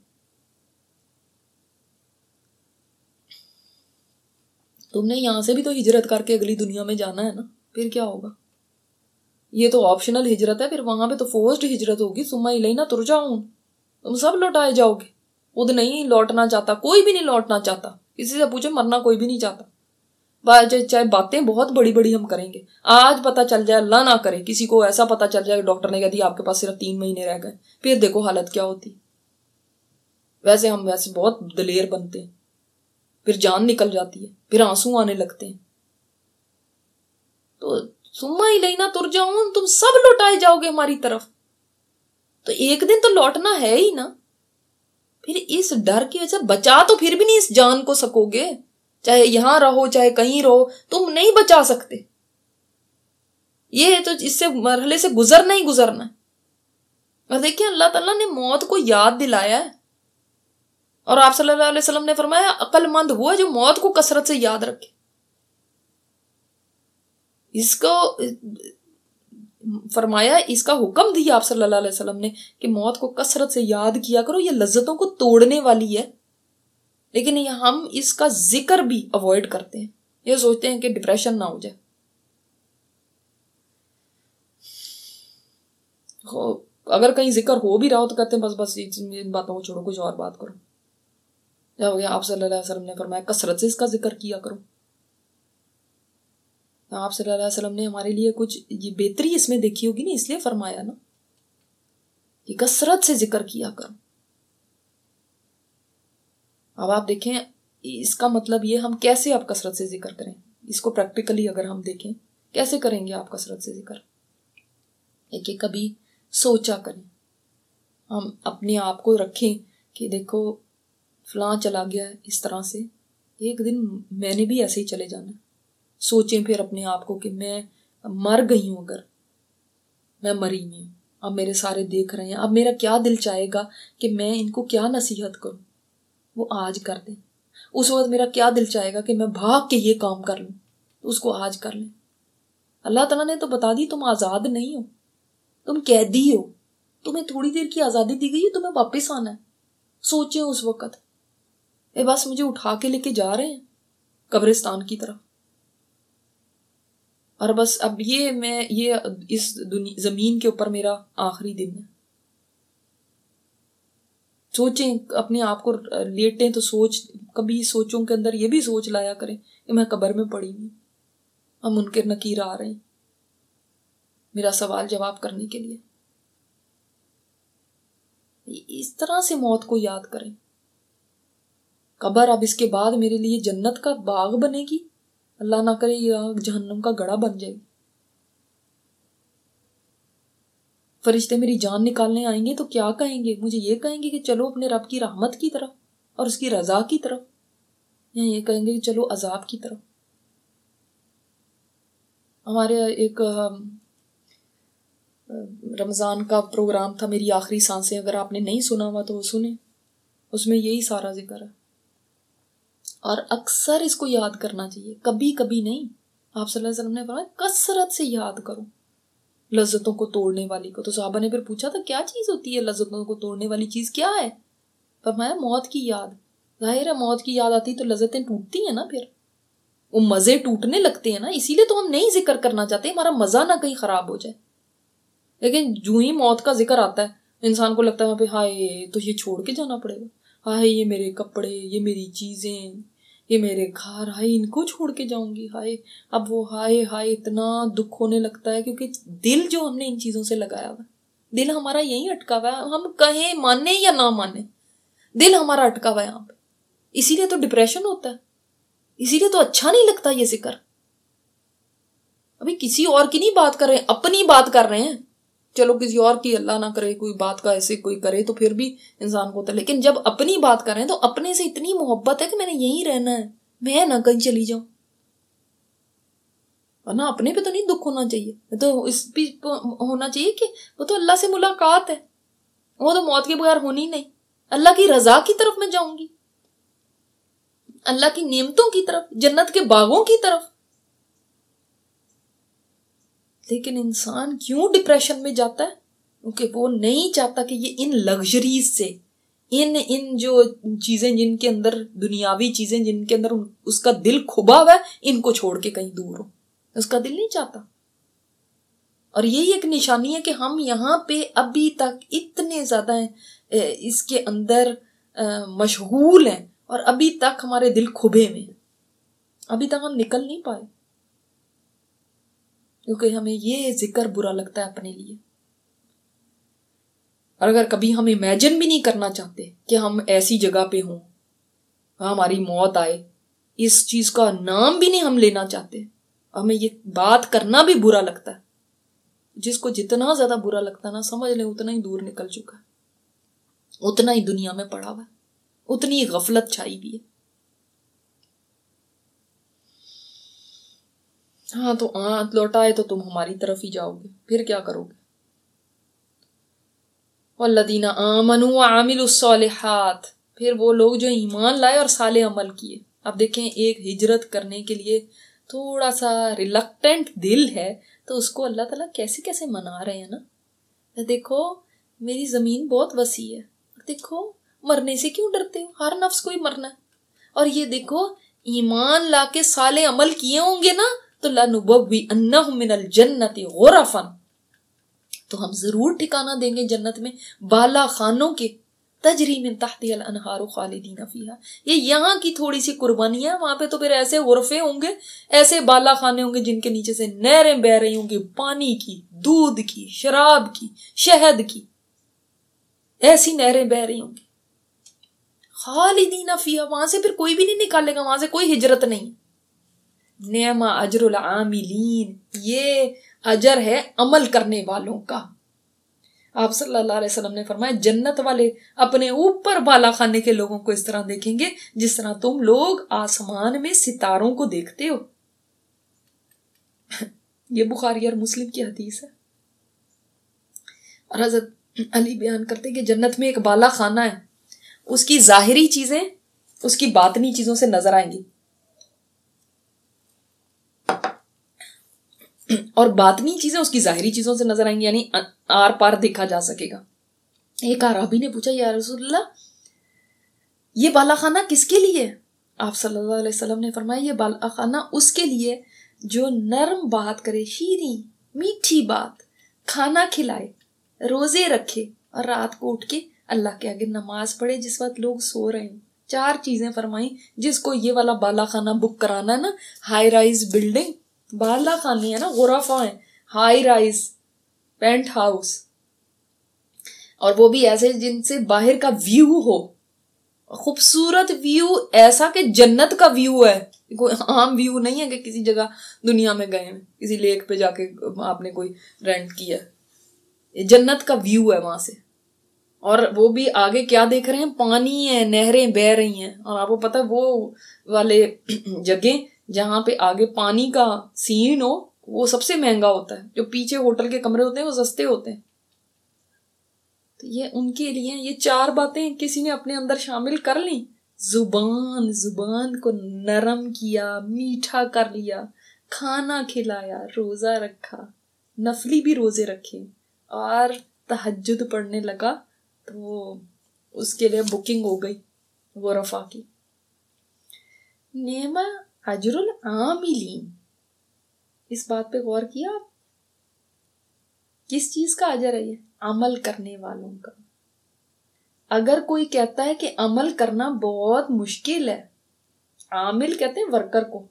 تم نے یہاں سے بھی تو ہجرت کر کے اگلی دنیا میں جانا ہے نا, پھر کیا ہوگا؟ یہ تو آپشنل ہجرت ہے, پھر وہاں پہ تو فورسڈ ہجرت ہوگی. ثم الینا ترجعون, تم سب لوٹائے جاؤ گے. خود نہیں لوٹنا چاہتا, کوئی بھی نہیں لوٹنا چاہتا. کسی سے پوچھے مرنا کوئی بھی نہیں چاہتا. چاہے باتیں بہت بڑی بڑی ہم کریں گے, آج پتا چل جائے, اللہ نہ کرے کسی کو ایسا پتا چل جائے کہ ڈاکٹر نے کہہ دیا آپ کے پاس صرف 3 مہینے رہ گئے, پھر دیکھو حالت کیا ہوتی. ویسے ہم بہت دلیر بنتے ہیں, پھر جان نکل جاتی ہے, پھر آنسو آنے لگتے ہیں. تو ثم الینا ترجعون, تم سب لوٹائے جاؤ گے ہماری طرف. تو ایک دن تو لوٹنا ہے ہی نا. پھر اس ڈر کی وجہ سے بچا تو پھر بھی نہیں اس جان کو سکو گے, چاہے یہاں رہو چاہے کہیں رہو, تم نہیں بچا سکتے. یہ تو اس سے مرحلے سے گزرنا ہی گزرنا ہے. اور دیکھیں اللہ تعالیٰ نے موت کو یاد دلایا ہے, اور آپ صلی اللہ علیہ وسلم نے فرمایا عقل مند وہ ہے جو موت کو کثرت سے یاد رکھے. اس کو فرمایا, اس کا حکم دیا آپ صلی اللہ علیہ وسلم نے کہ موت کو کثرت سے یاد کیا کرو, یہ لذتوں کو توڑنے والی ہے. لیکن ہم اس کا ذکر بھی اوائڈ کرتے ہیں, یہ سوچتے ہیں کہ ڈپریشن نہ ہو جائے. اگر کہیں ذکر ہو بھی رہا ہو تو کہتے ہیں بس ان باتوں کو چھوڑو, کچھ اور بات کرو. جب آپ صلی اللہ علیہ وسلم نے فرمایا کثرت سے اس کا ذکر کیا کرو. آپ صلی اللہ علیہ وسلم نے ہمارے لیے کچھ یہ بہتری اس میں دیکھی ہوگی نا, اس لیے فرمایا نا کہ کثرت سے ذکر کیا کرو. اب آپ دیکھیں اس کا مطلب یہ ہم کیسے آپ کثرت سے ذکر کریں, اس کو پریکٹیکلی اگر ہم دیکھیں کیسے کریں گے آپ کثرت سے ذکر. ایک کبھی سوچا کریں, ہم اپنے آپ کو رکھیں کہ دیکھو فلاں چلا گیا ہے اس طرح سے, ایک دن میں نے بھی ایسے ہی چلے جانا ہے. سوچیں پھر اپنے آپ کو کہ میں مر گئی ہوں, اگر میں مری نہیں ہوں, اب میرے سارے دیکھ رہے ہیں, اب میرا کیا دل چاہے گا کہ میں ان کو کیا نصیحت کروں, وہ آج کر دیں. اس وقت میرا کیا دل چاہے گا کہ میں بھاگ کے یہ کام کر لوں, تو اس کو آج کر لیں. اللہ تعالیٰ نے تو بتا دی تم آزاد نہیں ہو, تم قیدی ہو, تمہیں تھوڑی دیر کی آزادی دی گئی ہے, تمہیں واپس آنا ہے. سوچیں اس وقت بس مجھے اٹھا کے لے کے جا رہے ہیں قبرستان کی طرف, اور بس اب یہ اس زمین کے اوپر میرا آخری دن ہے. سوچیں اپنے آپ کو لیٹیں تو کبھی سوچوں کے اندر یہ بھی سوچ لایا کریں کہ میں قبر میں پڑی ہوں, ہم منکر نکیر آ رہے ہیں میرا سوال جواب کرنے کے لیے. اس طرح سے موت کو یاد کریں. قبر اب اس کے بعد میرے لیے جنت کا باغ بنے گی, اللہ نہ کرے یہ جہنم کا گڑھا بن جائے گی. فرشتے میری جان نکالنے آئیں گے تو کیا کہیں گے؟ مجھے یہ کہیں گے کہ چلو اپنے رب کی رحمت کی طرف اور اس کی رضا کی طرف, یا یہ کہیں گے کہ چلو عذاب کی طرف. ہمارے ایک رمضان کا پروگرام تھا میری آخری سانسیں, اگر آپ نے نہیں سنا ہوا تو وہ سنیں, اس میں یہی سارا ذکر ہے. اور اکثر اس کو یاد کرنا چاہیے, کبھی کبھی نہیں. آپ صلی اللہ علیہ وسلم نے فرمایا کثرت سے یاد کرو لذتوں کو توڑنے والی کو. تو صحابہ نے پھر پوچھا تھا کیا چیز ہوتی ہے لذتوں کو توڑنے والی چیز کیا ہے؟ فرمایا موت کی یاد. ظاہر ہے موت کی یاد آتی تو لذتیں ٹوٹتی ہیں نا, پھر وہ مزے ٹوٹنے لگتے ہیں نا, اسی لیے تو ہم نہیں ذکر کرنا چاہتے, ہمارا مزہ نہ کہیں خراب ہو جائے. لیکن جو ہی موت کا ذکر آتا ہے انسان کو لگتا ہے وہاں پہ ہائے تو یہ چھوڑ کے جانا پڑے گا, ہائے یہ میرے کپڑے, یہ میری چیزیں, یہ میرے گھر, ہائے ان کو چھوڑ کے جاؤں گی, ہائے. اب وہ ہائے ہائے اتنا دکھ ہونے لگتا ہے کیونکہ دل جو ہم نے ان چیزوں سے لگایا ہوا, دل ہمارا یہیں اٹکا ہوا ہے, ہم کہیں مانیں یا نہ مانیں دل ہمارا اٹکا ہوا ہے یہاں پہ. اسی لیے تو ڈپریشن ہوتا ہے, اسی لیے تو اچھا نہیں لگتا یہ ذکر. ابھی کسی اور کی نہیں بات کر رہے ہیں, اپنی بات کر رہے ہیں. چلو کسی اور کی اللہ نہ کرے کوئی بات کا ایسے کوئی کرے تو پھر بھی انسان کو ہوتا ہے, لیکن جب اپنی بات کر رہے ہیں تو اپنے سے اتنی محبت ہے کہ میں نے یہیں رہنا ہے, میں نہ کہیں چلی جاؤں. ورنہ اپنے پہ تو نہیں دکھ ہونا چاہیے، تو اس بھی ہونا چاہیے کہ وہ تو اللہ سے ملاقات ہے، وہ تو موت کے بغیر ہونی نہیں، اللہ کی رضا کی طرف میں جاؤں گی، اللہ کی نعمتوں کی طرف، جنت کے باغوں کی طرف۔ لیکن انسان کیوں ڈپریشن میں جاتا ہے؟ کیونکہ وہ نہیں چاہتا کہ یہ ان لگژریز سے، ان جو چیزیں جن کے اندر، دنیاوی چیزیں جن کے اندر اس کا دل کھبا ہوا ہے، ان کو چھوڑ کے کہیں دور ہو، اس کا دل نہیں چاہتا۔ اور یہی ایک نشانی ہے کہ ہم یہاں پہ ابھی تک اتنے زیادہ اس کے اندر مشغول ہیں، اور ابھی تک ہمارے دل کھبے میں ہیں، ابھی تک ہم نکل نہیں پائے، کیونکہ ہمیں یہ ذکر برا لگتا ہے اپنے لیے۔ اور اگر کبھی ہم امیجن بھی نہیں کرنا چاہتے کہ ہم ایسی جگہ پہ ہوں، ہماری موت آئے، اس چیز کا نام بھی نہیں ہم لینا چاہتے، ہمیں یہ بات کرنا بھی برا لگتا ہے۔ جس کو جتنا زیادہ برا لگتا ہے نا، سمجھ لیں اتنا ہی دور نکل چکا ہے، اتنا ہی دنیا میں پڑا ہوا ہے، اتنی ہی غفلت چھائی بھی ہے۔ ہاں تو آنت لوٹائے تو تم ہماری طرف ہی جاؤ گے، پھر کیا کرو گے؟ والذین آمنوا وعملوا الصالحات، پھر وہ لوگ جو ایمان لائے اور صالح عمل کیے۔ اب دیکھیں، ایک ہجرت کرنے کے لیے تھوڑا سا ریلکٹنٹ دل ہے تو اس کو اللہ تعالیٰ کیسے کیسے منا رہے ہیں نا۔ دیکھو میری زمین بہت وسیع ہے، دیکھو مرنے سے کیوں ڈرتے ہو، ہر نفس کو ہی مرنا ہے، اور یہ دیکھو ایمان لا کے صالح عمل کیے ہوں گے نا تو لَنُبَوِّئَنَّهُم مِّنَ الْجَنَّةِ غُرَفًا، تو ہم ضرور ٹھکانہ دیں گے جنت میں بالا خانوں کے، تجری من تحتها الانہار خالدین فیہا۔ یہ یہاں کی تھوڑی سی قربانی ہے، وہاں پہ تو پھر ایسے غرفے ہوں گے، ایسے بالا خانے ہوں گے جن کے نیچے سے نہریں بہ رہی ہوں گی، پانی کی، دودھ کی، شراب کی، شہد کی، ایسی نہریں بہ رہی ہوں گی خالدین فیہا، وہاں سے پھر کوئی بھی نہیں نکالے گا، وہاں سے کوئی ہجرت نہیں۔ نعم اجر العاملین، یہ اجر ہے عمل کرنے والوں کا۔ آپ صلی اللہ علیہ وسلم نے فرمایا جنت والے اپنے اوپر بالا خانے کے لوگوں کو اس طرح دیکھیں گے جس طرح تم لوگ آسمان میں ستاروں کو دیکھتے ہو۔ یہ بخاری اور مسلم کی حدیث ہے۔ اور حضرت علی بیان کرتے کہ جنت میں ایک بالا خانہ ہے، اس کی ظاہری چیزیں اس کی باطنی چیزوں سے نظر آئیں گی، اور باطنی چیزیں اس کی ظاہری چیزوں سے نظر آئیں گی، یعنی آر پار دیکھا جا سکے گا۔ ایک اعرابی نے پوچھا یا رسول اللہ یہ بالا خانہ کس کے لیے؟ آپ صلی اللہ علیہ وسلم نے فرمایا یہ بالا خانہ اس کے لیے جو نرم بات کرے، شیریں میٹھی بات، کھانا کھلائے، روزے رکھے، اور رات کو اٹھ کے اللہ کے آگے نماز پڑھے جس وقت لوگ سو رہے ہیں۔ 4 چیزیں فرمائیں جس کو یہ والا بالا خانہ بک کرانا ہے نا، ہائی رائز بلڈنگ، بالا خانے ہیں نا، غرفہ ہیں، ہائی رائز پینٹ ہاؤس، اور وہ بھی ایسے جن سے باہر کا ویو ہو، خوبصورت ویو، ایسا کہ جنت کا ویو ہے، کوئی عام ویو نہیں ہے کہ کسی جگہ دنیا میں گئے ہیں، کسی لیک پہ جا کے آپ نے کوئی رینٹ کیا، جنت کا ویو ہے وہاں سے۔ اور وہ بھی آگے کیا دیکھ رہے ہیں؟ پانی ہے، نہریں بہ رہی ہیں، اور آپ کو پتہ وہ والے جگہ جہاں پہ آگے پانی کا سین ہو وہ سب سے مہنگا ہوتا ہے، جو پیچھے ہوٹل کے کمرے ہوتے ہیں وہ سستے ہوتے ہیں۔ تو یہ ان کے لیے یہ 4 باتیں کسی نے اپنے اندر شامل کر لیں، زبان کو نرم کیا، میٹھا کر لیا، کھانا کھلایا، روزہ رکھا، نفلی بھی روزے رکھے، اور تہجد پڑھنے لگا، تو اس کے لیے بکنگ ہو گئی غرفہ کی۔ نعم اجر العاملین، اس بات پہ غور کیا آپ؟ کس چیز کا اجر ہے یہ؟ عمل کرنے والوں کا۔ اگر کوئی کہتا ہے کہ عمل کرنا بہت مشکل ہے، عامل کہتے ہیں ورکر کو،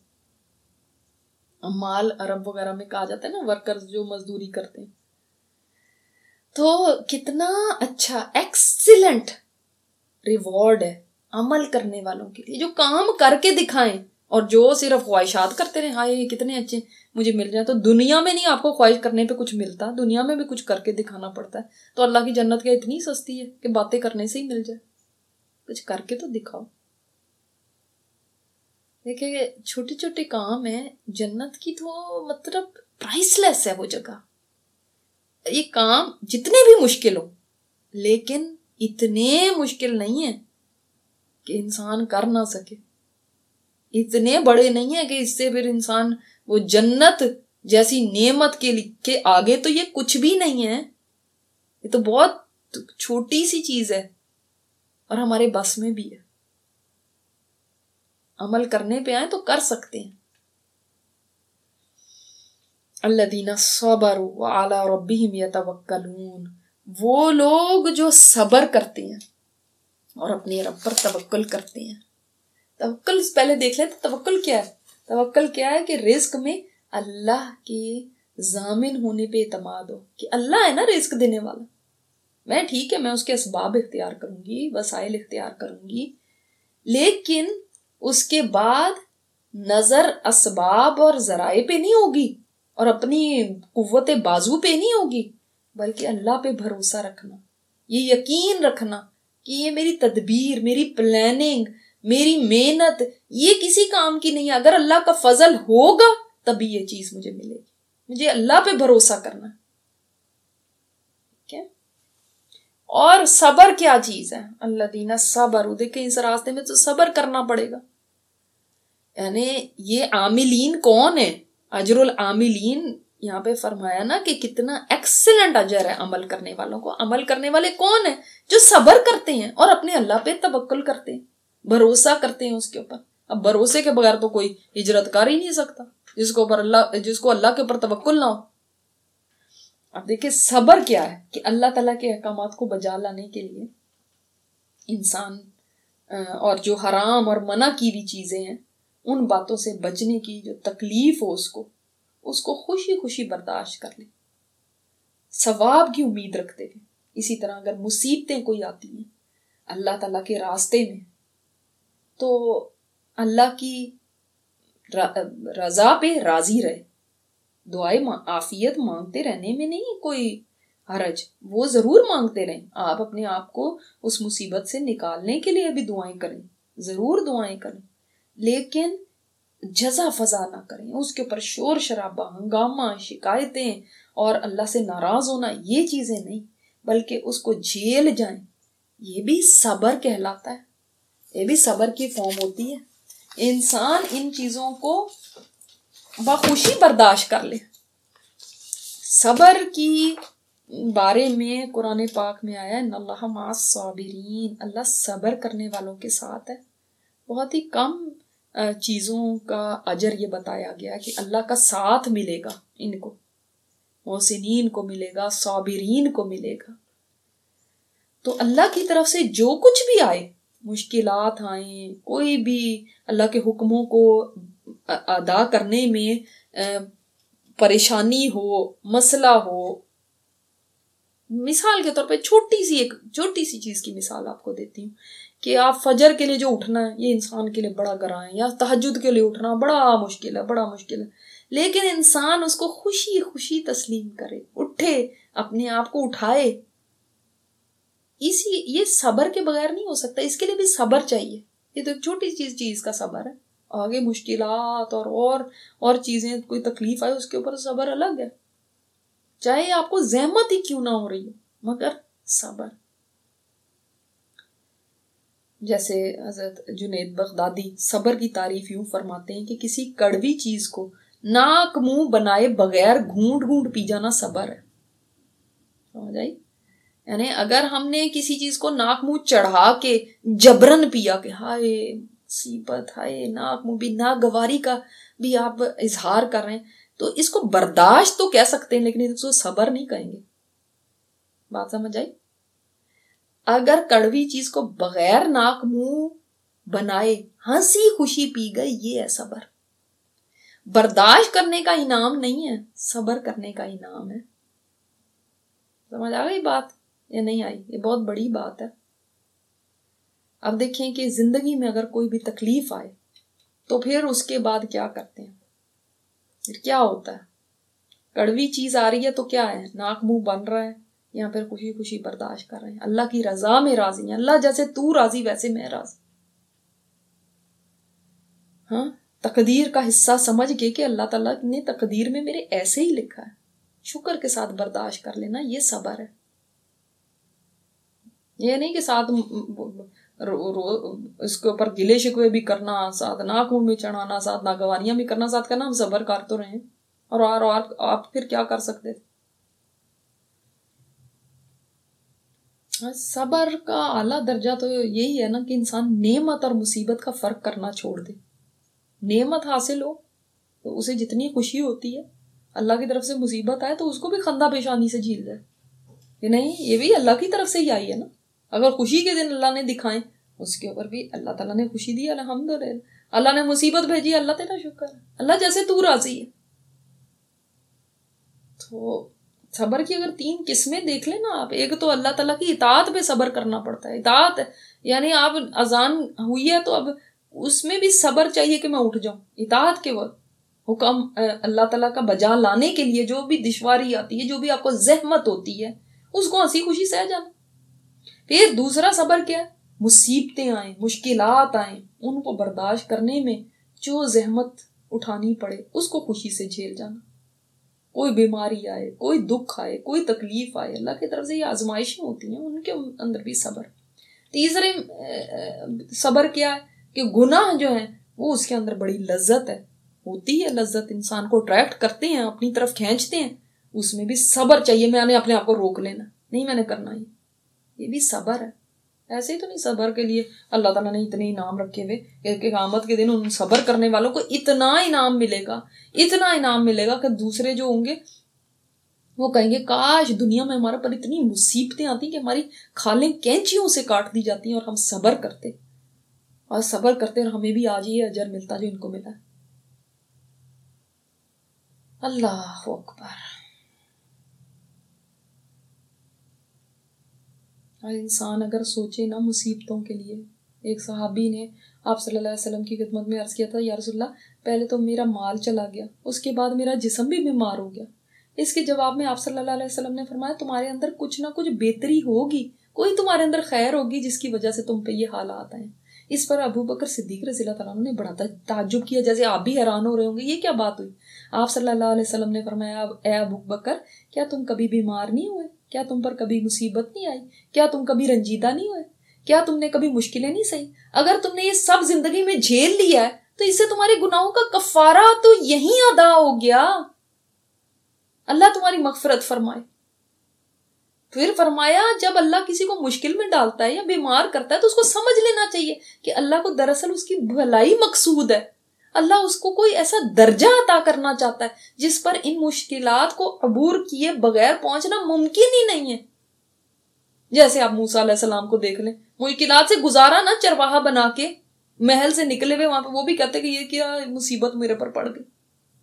عمال عرب وغیرہ میں کہا جاتا ہے نا، ورکرز جو مزدوری کرتے ہیں، تو کتنا اچھا ایکسیلنٹ ریوارڈ ہے عمل کرنے والوں کے لیے، جو کام کر کے دکھائیں، اور جو صرف خواہشات کرتے رہے، ہاں یہ کتنے اچھے مجھے مل جائے۔ تو دنیا میں نہیں آپ کو خواہش کرنے پہ کچھ ملتا، دنیا میں بھی کچھ کر کے دکھانا پڑتا ہے۔ تو اللہ کی جنت کیا اتنی سستی ہے کہ باتیں کرنے سے ہی مل جائے؟ کچھ کر کے تو دکھاؤ۔ دیکھیں چھوٹے چھوٹے کام ہیں، جنت کی تو مطلب پرائس لیس ہے وہ جگہ. یہ کام جتنے بھی مشکل ہو لیکن اتنے مشکل نہیں ہیں کہ انسان کر نہ سکے، اتنے بڑے نہیں ہیں کہ اس سے پھر انسان وہ جنت جیسی نعمت کے آگے تو یہ کچھ بھی نہیں ہے. یہ تو بہت چھوٹی سی چیز ہے اور ہمارے بس میں بھی ہے. عمل کرنے پہ آئیں تو کر سکتے ہیں. الذین صبروا وعلی ربہم یتوکلون، وہ لوگ جو صبر کرتے ہیں اور اپنے رب پر توکل کرتے ہیں. توکل پہلے دیکھ لیں تو توکل کیا ہے. توکل کیا ہے کہ رزق میں اللہ کے ضامن ہونے پہ اعتماد ہو کہ اللہ ہے نا رزق دینے والا. میں ٹھیک ہے، میں اس کے اسباب اختیار کروں گی، وسائل اختیار کروں گی، لیکن اس کے بعد نظر اسباب اور ذرائع پہ نہیں ہوگی اور اپنی قوت بازو پہ نہیں ہوگی، بلکہ اللہ پہ بھروسہ رکھنا، یہ یقین رکھنا کہ یہ میری تدبیر، میری پلاننگ، میری محنت یہ کسی کام کی نہیں ہے. اگر اللہ کا فضل ہوگا تبھی یہ چیز مجھے ملے گی. مجھے اللہ پہ بھروسہ کرنا ہے. ٹھیک ہے. اور صبر کیا چیز ہے؟ الذین صبروا، دیکھیں اس راستے میں تو صبر کرنا پڑے گا. یعنی یہ عاملین کون ہے؟ اجر العاملین یہاں پہ فرمایا نا کہ کتنا ایکسلنٹ اجر ہے عمل کرنے والوں کو. عمل کرنے والے کون ہیں؟ جو صبر کرتے ہیں اور اپنے اللہ پہ توکل کرتے ہیں، بھروسہ کرتے ہیں اس کے اوپر. اب بھروسے کے بغیر تو کوئی ہجرت کر ہی نہیں سکتا جس کو اللہ کے اوپر توکل نہ ہو. اب دیکھیں صبر کیا ہے کہ اللہ تعالیٰ کے احکامات کو بجا لانے کے لیے انسان اور جو حرام اور منع کی ہوئی چیزیں ہیں ان باتوں سے بچنے کی جو تکلیف ہو اس کو خوشی خوشی برداشت کر لے، ثواب کی امید رکھتے ہوئے. اسی طرح اگر مصیبتیں کوئی آتی ہیں اللہ تعالیٰ کے راستے میں تو اللہ کی رضا پہ راضی رہے. دعائیں عافیت مانگتے رہنے میں نہیں کوئی حرج، وہ ضرور مانگتے رہیں. آپ اپنے آپ کو اس مصیبت سے نکالنے کے لیے بھی دعائیں کریں، ضرور دعائیں کریں، لیکن جزا فضا نہ کریں. اس کے اوپر شور شرابہ، ہنگامہ، شکایتیں اور اللہ سے ناراض ہونا یہ چیزیں نہیں، بلکہ اس کو جھیل جائیں. یہ بھی صبر کہلاتا ہے، یہ بھی صبر کی فارم ہوتی ہے. انسان ان چیزوں کو بخوشی برداشت کر لے. صبر کی بارے میں قرآن پاک میں آیا ہے ان اللہ مع الصابرین، اللہ صبر کرنے والوں کے ساتھ ہے. بہت ہی کم چیزوں کا اجر یہ بتایا گیا کہ اللہ کا ساتھ ملے گا، ان کو محسنین کو ملے گا، صابرین کو ملے گا. تو اللہ کی طرف سے جو کچھ بھی آئے، مشکلات آئیں، کوئی بھی اللہ کے حکموں کو ادا کرنے میں پریشانی ہو، مسئلہ ہو، مثال کے طور پہ چھوٹی سی چیز کی مثال آپ کو دیتی ہوں کہ آپ فجر کے لیے جو اٹھنا ہے یہ انسان کے لیے بڑا گراں ہے، یا تہجد کے لیے اٹھنا بڑا مشکل ہے، لیکن انسان اس کو خوشی خوشی تسلیم کرے، اٹھے، اپنے آپ کو اٹھائے. یہ صبر کے بغیر نہیں ہو سکتا، اس کے لیے بھی صبر چاہیے. یہ تو ایک چھوٹی چیز کا صبر ہے، آگے مشکلات اور چیزیں، کوئی تکلیف آئے اس کے اوپر صبر الگ ہے، چاہے آپ کو زحمت ہی کیوں نہ ہو رہی ہو مگر صبر. جیسے حضرت جنید بغدادی صبر کی تعریف یوں فرماتے ہیں کہ کسی کڑوی چیز کو ناک منہ بنائے بغیر گھونٹ گھونٹ پی جانا صبر ہے. سمجھ آئی؟ یعنی اگر ہم نے کسی چیز کو ناک منہ چڑھا کے جبرن پیا کہ ہائے مصیبت، ہائے ناک منہ بھی، ناگواری کا بھی آپ اظہار کر رہے ہیں، تو اس کو برداشت تو کہہ سکتے ہیں لیکن اس کو صبر نہیں کہیں گے. بات سمجھ آئی؟ اگر کڑوی چیز کو بغیر ناک منہ بنائے ہنسی خوشی پی گئے، یہ ہے صبر. برداشت کرنے کا انعام نہیں ہے، صبر کرنے کا انعام ہے. سمجھ آ گئی بات یا نہیں آئی؟ یہ بہت بڑی بات ہے. اب دیکھیں کہ زندگی میں اگر کوئی بھی تکلیف آئے تو پھر اس کے بعد کیا کرتے ہیں، پھر کیا ہوتا ہے؟ کڑوی چیز آ رہی ہے تو کیا ہے، ناک منہ بن رہا ہے یا پھر خوشی خوشی برداشت کر رہے ہیں، اللہ کی رضا میں راضی ہیں. اللہ جیسے تو راضی ویسے میں راضی. ہاں تقدیر کا حصہ سمجھ کے کہ اللہ تعالیٰ نے تقدیر میں میرے ایسے ہی لکھا ہے، شکر کے ساتھ برداشت کر لینا، یہ صبر ہے۔ یہ نہیں کہ ساتھ اس کے اوپر گلے شکوے بھی کرنا، ساتھ ناک منہ میں چڑھانا، ساتھ ناگوانیاں بھی کرنا، ساتھ کرنا ہم صبر کر تو رہے ہیں، اور آپ پھر کیا کر سکتے تھے؟ صبر کا اعلیٰ درجہ تو یہی ہے نا کہ انسان نعمت اور مصیبت کا فرق کرنا چھوڑ دے۔ نعمت حاصل ہو تو اسے جتنی خوشی ہوتی ہے، اللہ کی طرف سے مصیبت آئے تو اس کو بھی خندہ پیشانی سے جھیل جائے کہ نہیں یہ بھی اللہ کی طرف سے ہی آئی ہے نا۔ اگر خوشی کے دن اللہ نے دکھائیں اس کے اوپر بھی اللہ تعالیٰ نے خوشی دی، الحمدللہ۔ اللہ نے مصیبت بھیجی، اللہ تیرا شکر ہے، اللہ جیسے تو راضی ہے۔ تو صبر کی اگر 3 قسمیں دیکھ لیں نا آپ، ایک تو اللہ تعالیٰ کی اطاعت پہ صبر کرنا پڑتا ہے۔ اطاعت یعنی آپ اذان ہوئی ہے تو اب اس میں بھی صبر چاہیے کہ میں اٹھ جاؤں، اطاعت کے وقت حکم اللہ تعالیٰ کا بجا لانے کے لیے جو بھی دشواری آتی ہے، جو بھی آپ کو زحمت ہوتی ہے، اس کو ہنسی خوشی سہ جانا۔ پھر دوسرا صبر کیا ہے؟ مصیبتیں آئیں، مشکلات آئیں، ان کو برداشت کرنے میں جو زحمت اٹھانی پڑے اس کو خوشی سے جھیل جانا۔ کوئی بیماری آئے، کوئی دکھ آئے، کوئی تکلیف آئے، اللہ کی طرف سے یہ آزمائشیں ہوتی ہیں، ان کے اندر بھی صبر۔ تیسرے صبر کیا ہے کہ گناہ جو ہیں وہ اس کے اندر بڑی لذت ہے، ہوتی ہے لذت، انسان کو اٹریکٹ کرتے ہیں، اپنی طرف کھینچتے ہیں، اس میں بھی صبر چاہیے۔ میں نے اپنے آپ کو روک لینا، نہیں میں نے کرنا ہی، یہ بھی صبر ہے۔ ایسے ہی تو نہیں صبر کے لیے اللہ تعالیٰ نے اتنے انعام رکھے ہوئے کہ قیامت کے دن ان صبر کرنے والوں کو اتنا انعام ملے گا، اتنا انعام ملے گا کہ دوسرے جو ہوں گے وہ کہیں گے کاش دنیا میں ہمارے پر اتنی مصیبتیں آتی کہ ہماری کھالیں کینچیوں سے کاٹ دی جاتی ہیں اور ہم صبر کرتے اور ہمیں بھی آج یہ اجر ملتا جو ان کو ملا ہے۔ اللہ اکبر۔ اور انسان اگر سوچے نا مصیبتوں کے لیے، ایک صحابی نے آپ صلی اللہ علیہ وسلم کی خدمت میں عرض کیا تھا، یا رسول اللہ پہلے تو میرا مال چلا گیا، اس کے بعد میرا جسم بھی بیمار ہو گیا۔ اس کے جواب میں آپ صلی اللہ علیہ وسلم نے فرمایا تمہارے اندر کچھ نہ کچھ بہتری ہوگی، کوئی تمہارے اندر خیر ہوگی جس کی وجہ سے تم پہ یہ حالات ہیں۔ اس پر ابو بکر صدیق رضی اللہ تعالیٰ نے بڑا تعجب کیا، جیسے آپ بھی حیران ہو رہے ہوں گے یہ کیا بات ہوئی۔ آپ صلی اللہ علیہ وسلم نے فرمایا اے ابو بکر کیا تم کبھی بیمار نہیں ہوئے؟ کیا تم پر کبھی مصیبت نہیں آئی؟ کیا تم کبھی رنجیدہ نہیں ہوئے؟ کیا تم نے کبھی مشکلیں نہیں سہی؟ اگر تم نے یہ سب زندگی میں جھیل لیا ہے تو اس سے تمہارے گناہوں کا کفارہ تو یہیں ادا ہو گیا، اللہ تمہاری مغفرت فرمائے۔ پھر فرمایا جب اللہ کسی کو مشکل میں ڈالتا ہے یا بیمار کرتا ہے تو اس کو سمجھ لینا چاہیے کہ اللہ کو دراصل اس کی بھلائی مقصود ہے، اللہ اس کو کوئی ایسا درجہ عطا کرنا چاہتا ہے جس پر ان مشکلات کو عبور کیے بغیر پہنچنا ممکن ہی نہیں ہے۔ جیسے آپ موسیٰ علیہ السلام کو دیکھ لیں، مشکلات سے گزارا نا چرواہا بنا کے محل سے نکلے ہوئے وہاں پہ، وہ بھی کہتے کہ یہ کیا مصیبت میرے پر پڑ گئی۔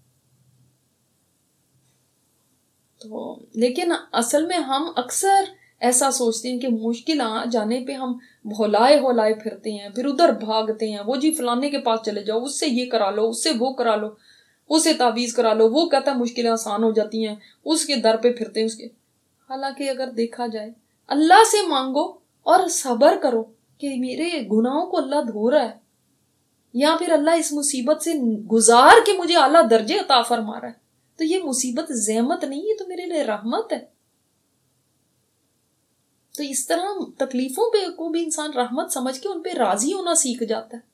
تو لیکن اصل میں ہم اکثر ایسا سوچتے ہیں کہ مشکل آ جانے پہ ہم ہولائے پھرتے ہیں، پھر ادھر بھاگتے ہیں، وہ جی فلانے کے پاس چلے جاؤ، اس سے یہ کرا لو، اس سے وہ کرا لو، اسے تعویذ کرا لو، وہ کہتا ہے مشکلیں آسان ہو جاتی ہیں، اس کے در پہ پھرتے ہیں اس کے۔ حالانکہ اگر دیکھا جائے اللہ سے مانگو اور صبر کرو کہ میرے گناہوں کو اللہ دھو رہا ہے، یا پھر اللہ اس مصیبت سے گزار کے مجھے اعلیٰ درجے عطا فرما رہا ہے، تو یہ مصیبت زحمت نہیں ہے، تو میرے لیے رحمت ہے۔ تو اس طرح تکلیفوں پہ کو بھی انسان رحمت سمجھ کے ان پہ راضی ہونا سیکھ جاتا ہے۔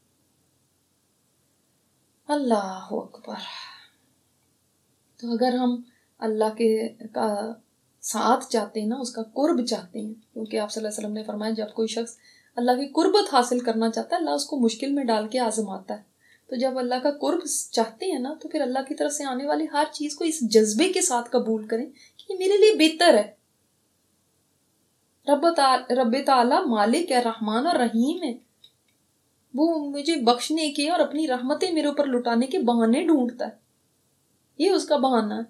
اللہ اکبر۔ تو اگر ہم اللہ کے کا ساتھ چاہتے ہیں نا، اس کا قرب چاہتے ہیں، کیونکہ آپ صلی اللہ علیہ وسلم نے فرمایا جب کوئی شخص اللہ کی قربت حاصل کرنا چاہتا ہے اللہ اس کو مشکل میں ڈال کے آزماتا ہے۔ تو جب اللہ کا قرب چاہتے ہیں نا تو پھر اللہ کی طرف سے آنے والی ہر چیز کو اس جذبے کے ساتھ قبول کریں کہ یہ میرے لیے بہتر ہے۔ رب تعالیٰ مالک ہے، رحمان اور رحیم ہے، وہ مجھے بخشنے کے اور اپنی رحمتیں میرے اوپر لٹانے کے بہانے ڈھونڈتا ہے، یہ اس کا بہانہ ہے۔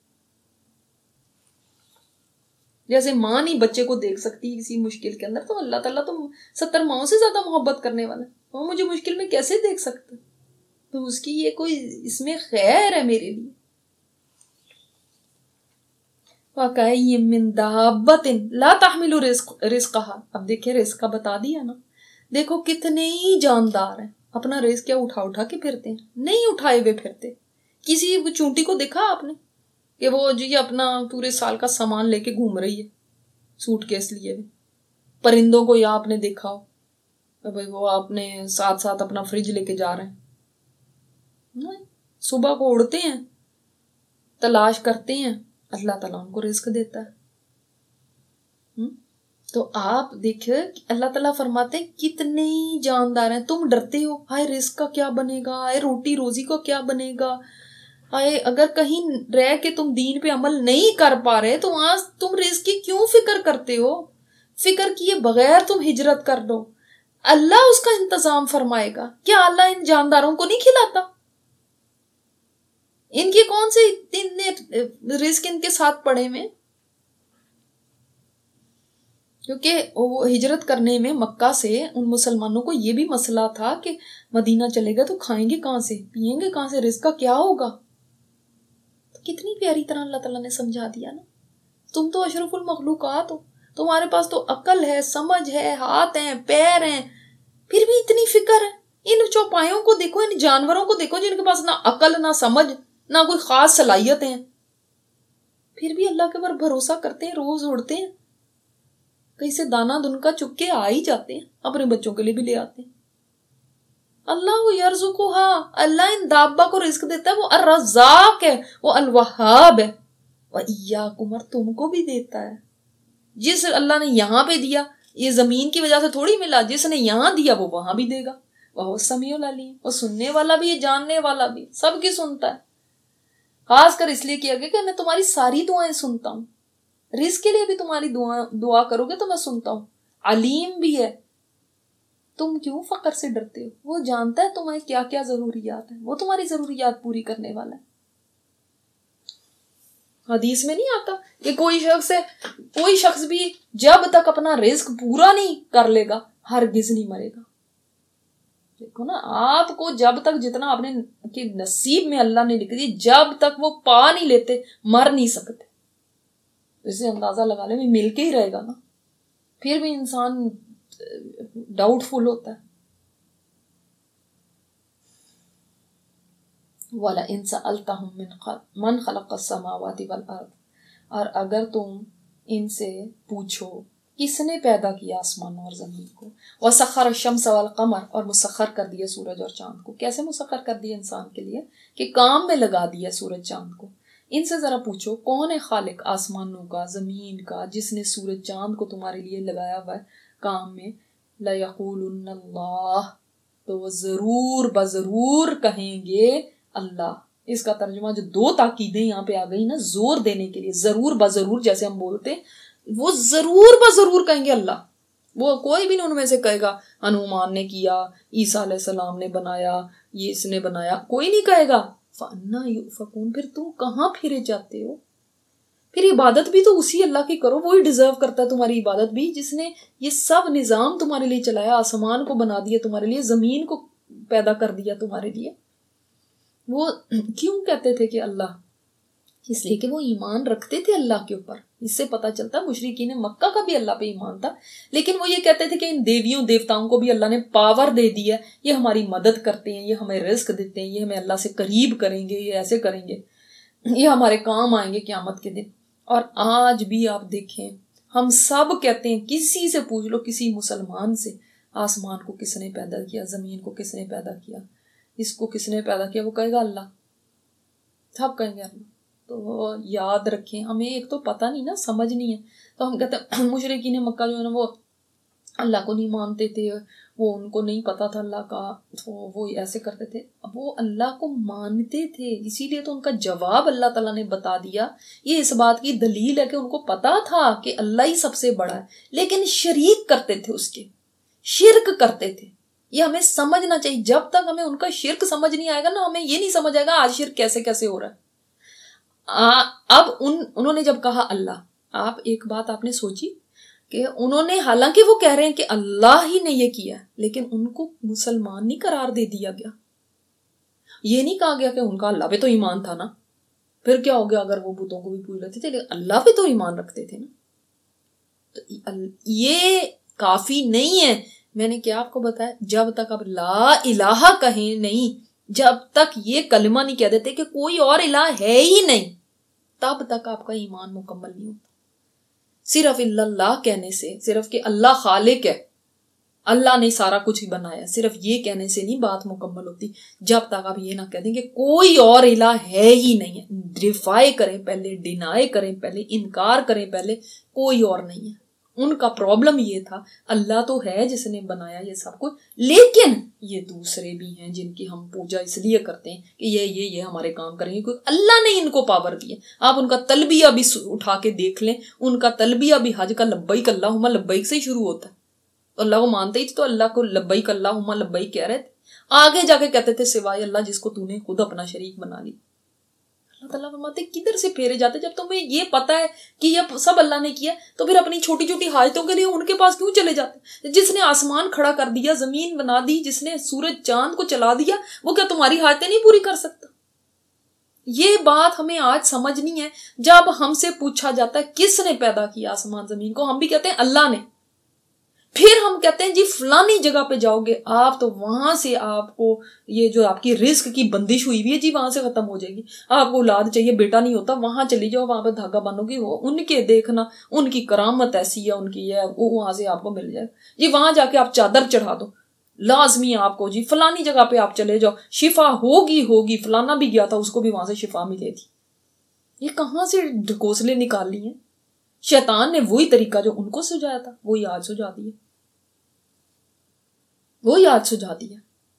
جیسے ماں نہیں بچے کو دیکھ سکتی کسی مشکل کے اندر، تو اللہ تعالیٰ تو 70 ماؤں سے زیادہ محبت کرنے والا ہے، وہ مجھے مشکل میں کیسے دیکھ سکتا؟ تو اس کی یہ کوئی اس میں خیر ہے میرے لیے۔ وَكَأَيٍّ مِّن دَابَّةٍ لَا تَحْمِلُ رِزْقَهَا، اب دیکھیں رزق کا بتا دیا نا، دیکھو کتنے ہی جاندار ہیں، اپنا رزق کیا اٹھا اٹھا کے پھرتے ہیں؟ نہیں اٹھائے ہوئے پھرتے. کسی چونٹی کو دیکھا آپ نے کہ وہ جو یہ اپنا پورے سال کا سامان لے کے گھوم رہی ہے سوٹ کیس لیے ہوئے؟ پرندوں کو یا آپ نے دیکھا ہو بھائی وہ اپنے ساتھ ساتھ اپنا فریج لے کے جا رہے ہیں؟ نہیں. صبح کو اڑتے ہیں، تلاش کرتے ہیں، اللہ تعالیٰ ان کو رزق دیتا ہے. تو آپ دیکھیں اللہ تعالیٰ فرماتے ہیں کتنے جاندار ہیں. تم ڈرتے ہو ہائے رزق کا کیا بنے گا، ہائے روٹی روزی کا کیا بنے گا، ہائے اگر کہیں رہ کے تم دین پہ عمل نہیں کر پا رہے تو وہاں تم رزق کی کیوں فکر کرتے ہو؟ فکر کیے بغیر تم ہجرت کر دو، اللہ اس کا انتظام فرمائے گا. کیا اللہ ان جانداروں کو نہیں کھلاتا؟ ان کے کون سے اتنے رزق ان کے ساتھ پڑے میں؟ کیونکہ وہ ہجرت کرنے میں مکہ سے ان مسلمانوں کو یہ بھی مسئلہ تھا کہ مدینہ چلے گا تو کھائیں گے کہاں سے، پیئیں گے کہاں سے، رزق کا کیا ہوگا. تو کتنی پیاری طرح اللہ تعالیٰ نے سمجھا دیا نا. تم تو اشرف المخلوقات ہو، تمہارے پاس تو عقل ہے، سمجھ ہے، ہاتھ ہیں، پیر ہیں، پھر بھی اتنی فکر ہے. ان چوپایوں کو دیکھو، ان جانوروں کو دیکھو جن کے پاس نہ عقل نہ سمجھ نہ کوئی خاص صلاحیتیں، پھر بھی اللہ کے اوپر بھروسہ کرتے ہیں، روز اڑتے ہیں، کہیں سے دانا دن کا چک کے آ ہی جاتے ہیں، اپنے بچوں کے لیے بھی لے آتے ہیں. اللہ یرزقھا، اللہ ان دابہ کو رزق دیتا ہے، وہ الرزاق ہے، وہ الوہاب ہے. وَإِيَّاكُمْ، اور تم کو بھی دیتا ہے. جس اللہ نے یہاں پہ دیا یہ زمین کی وجہ سے تھوڑی ملا، جس نے یہاں دیا وہ وہاں بھی دے گا. وہ سمیع العلیم، وہ سننے والا بھی ہے، جاننے والا بھی، سب کی سنتا ہے. خاص کر اس لیے کیا گیا کہ میں تمہاری ساری دعائیں سنتا ہوں. رزق کے لیے بھی تمہاری دعا کرو گے تو میں سنتا ہوں. علیم بھی ہے. تم کیوں فقر سے ڈرتے ہو؟ وہ جانتا ہے تمہیں کیا کیا ضروریات ہیں، وہ تمہاری ضروریات پوری کرنے والا ہے. حدیث میں نہیں آتا کہ کوئی شخص بھی جب تک اپنا رزق پورا نہیں کر لے گا ہرگز نہیں مرے گا. دیکھو نا، آپ کو جب تک جتنا آپ نے کہ نصیب میں اللہ نے لکھ دی، جب تک وہ پا نہیں لیتے مر نہیں سکتے. اسے اندازہ لگا لیں مل کے ہی رہے گا نا. پھر بھی انسان ڈاؤٹ فل ہوتا ہے. وَلَئِن سَأَلْتَهُم مَّنْ خَلَقَ السَّمَاوَاتِ وَالْأَرْضَ، اور اگر تم ان سے پوچھو کس نے پیدا کیا آسمانوں اور زمین کو، وَسَخَّرَ الشَّمْسَ وَالْقَمَرَ، اور مسخر کر دیا سورج اور چاند کو. کیسے مسخر کر دیا انسان کے لیے کہ کام میں لگا دیا سورج چاند کو. ان سے ذرا پوچھو کون ہے خالق آسمانوں کا زمین کا، جس نے سورج چاند کو تمہارے لیے لگایا ہوا ہے کام میں. لَيَقُولُنَّ اللَّهُ، تو وہ ضرور بضرور کہیں گے اللہ. اس کا ترجمہ جو دو تاکیدیں یہاں پہ آ گئی نا زور دینے کے لیے، ضرور بضرور جیسے ہم بولتے ہیں، وہ ضرور بضرور کہیں گے اللہ. وہ کوئی بھی نہیں ان میں سے کہے گا ہنومان نے کیا، عیسیٰ علیہ السلام نے بنایا، یہ اس نے بنایا، کوئی نہیں کہے گا. فَأَنَّىٰ يُؤْفَكُونَ، پھر تم کہاں پھرے جاتے ہو؟ پھر عبادت بھی تو اسی اللہ کی کرو، وہی ڈیزرو کرتا ہے تمہاری عبادت بھی، جس نے یہ سب نظام تمہارے لیے چلایا، آسمان کو بنا دیا تمہارے لیے، زمین کو پیدا کر دیا تمہارے لیے. وہ کیوں کہتے تھے کہ اللہ؟ اس لیے کہ وہ ایمان رکھتے تھے اللہ کے اوپر. اس سے پتہ چلتا مشرکین مکہ کا بھی اللہ پہ ایمان تھا، لیکن وہ یہ کہتے تھے کہ ان دیویوں دیوتاؤں کو بھی اللہ نے پاور دے دی ہے، یہ ہماری مدد کرتے ہیں، یہ ہمیں رزق دیتے ہیں، یہ ہمیں اللہ سے قریب کریں گے، یہ ایسے کریں گے، یہ ہمارے کام آئیں گے قیامت کے دن. اور آج بھی آپ دیکھیں ہم سب کہتے ہیں، کسی سے پوچھ لو، کسی مسلمان سے، آسمان کو کس نے پیدا کیا، زمین کو کس نے پیدا کیا، اس کو کس نے پیدا کیا، وہ کہے گا اللہ. سب کہیں گے اللہ. تو یاد رکھیں، ہمیں ایک تو پتہ نہیں نا، سمجھ نہیں ہے، تو ہم کہتے ہیں مشرکین مکہ جو ہے نا وہ اللہ کو نہیں مانتے تھے، وہ ان کو نہیں پتا تھا اللہ کا، وہ ایسے کرتے تھے. وہ اللہ کو مانتے تھے، اسی لیے تو ان کا جواب اللہ تعالیٰ نے بتا دیا. یہ اس بات کی دلیل ہے کہ ان کو پتا تھا کہ اللہ ہی سب سے بڑا ہے، لیکن شریک کرتے تھے، اس کے شرک کرتے تھے. یہ ہمیں سمجھنا چاہیے. جب تک ہمیں ان کا شرک سمجھ نہیں آئے گا نا، ہمیں یہ نہیں سمجھ آئے گا آج شرک کیسے کیسے ہو رہا ہے. اب انہوں نے جب کہا اللہ، آپ ایک بات آپ نے سوچی کہ انہوں نے، حالانکہ وہ کہہ رہے ہیں کہ اللہ ہی نے یہ کیا، لیکن ان کو مسلمان نہیں قرار دے دیا گیا. یہ نہیں کہا گیا کہ ان کا اللہ پہ تو ایمان تھا نا، پھر کیا ہو گیا اگر وہ بتوں کو بھی پوج رہتے تھے، لیکن اللہ پہ تو ایمان رکھتے تھے نا. تو یہ کافی نہیں ہے میں نے کیا آپ کو بتایا، جب تک آپ لا الہ کہیں نہیں، جب تک یہ کلمہ نہیں کہہ دیتے کہ کوئی اور الہ ہے ہی نہیں، تب تک آپ کا ایمان مکمل نہیں ہوتا. صرف اللہ کہنے سے، صرف کہ اللہ خالق ہے، اللہ نے سارا کچھ ہی بنایا، صرف یہ کہنے سے نہیں بات مکمل ہوتی. جب تک آپ یہ نہ کہہ دیں کہ کوئی اور الہ ہے ہی نہیں ہے، ڈیفائی کریں پہلے، ڈینائی کریں پہلے، انکار کریں پہلے، کوئی اور نہیں ہے. ان کا پرابلم یہ تھا، اللہ تو ہے جس نے بنایا یہ سب کچھ، لیکن یہ دوسرے بھی ہیں جن کی ہم پوجا اس لیے کرتے ہیں کہ یہ ہمارے کام کریں گے، کیونکہ اللہ نے ان کو پاور دی ہے. آپ ان کا تلبیہ بھی اٹھا کے دیکھ لیں، ان کا تلبیہ بھی حج کا لبیک اللہم لبیک سے ہی شروع ہوتا ہے. اللہ کو مانتے ہی تھے تو اللہ کو لبیک اللہم لبیک کہہ رہے تھے. آگے جا کے کہتے تھے سوائے اللہ جس کو تو نے خود اپنا شریک بنا لی. اللہ تعالیٰ فرماتے کدھر سے پھیرے جاتے، جب تمہیں یہ پتا ہے کہ یہ سب اللہ نے کیا تو پھر اپنی چھوٹی چھوٹی حاجتوں کے لیے ان کے پاس کیوں چلے جاتے؟ جس نے آسمان کھڑا کر دیا، زمین بنا دی، جس نے سورج چاند کو چلا دیا، وہ کیا تمہاری حاجتیں نہیں پوری کر سکتا؟ یہ بات ہمیں آج سمجھنی ہے. جب ہم سے پوچھا جاتا ہے کس نے پیدا کیا آسمان زمین کو، ہم بھی کہتے ہیں اللہ نے. پھر ہم کہتے ہیں جی فلانی جگہ پہ جاؤ گے آپ تو وہاں سے آپ کو یہ جو آپ کی رزق کی بندش ہوئی ہوئی ہے جی وہاں سے ختم ہو جائے گی. آپ کو اولاد چاہیے، بیٹا نہیں ہوتا، وہاں چلی جاؤ، وہاں پہ دھاگا بنو گی، وہ ان کے دیکھنا، ان کی کرامت ایسی ہے، ان کی ہے، وہ وہاں سے آپ کو مل جائے جی. وہاں جا کے آپ چادر چڑھا دو، لازمی آپ کو جی فلانی جگہ پہ آپ چلے جاؤ، شفا ہوگی. فلانا بھی گیا تھا، اس کو بھی وہاں سے شفا ملے تھی. یہ کہاں سے ڈھکوسلے نکال لی ہیں؟ شیطان نے وہی طریقہ جو ان کو سجایا تھا وہی آج سجا دیا، وہی آج سجا دیا.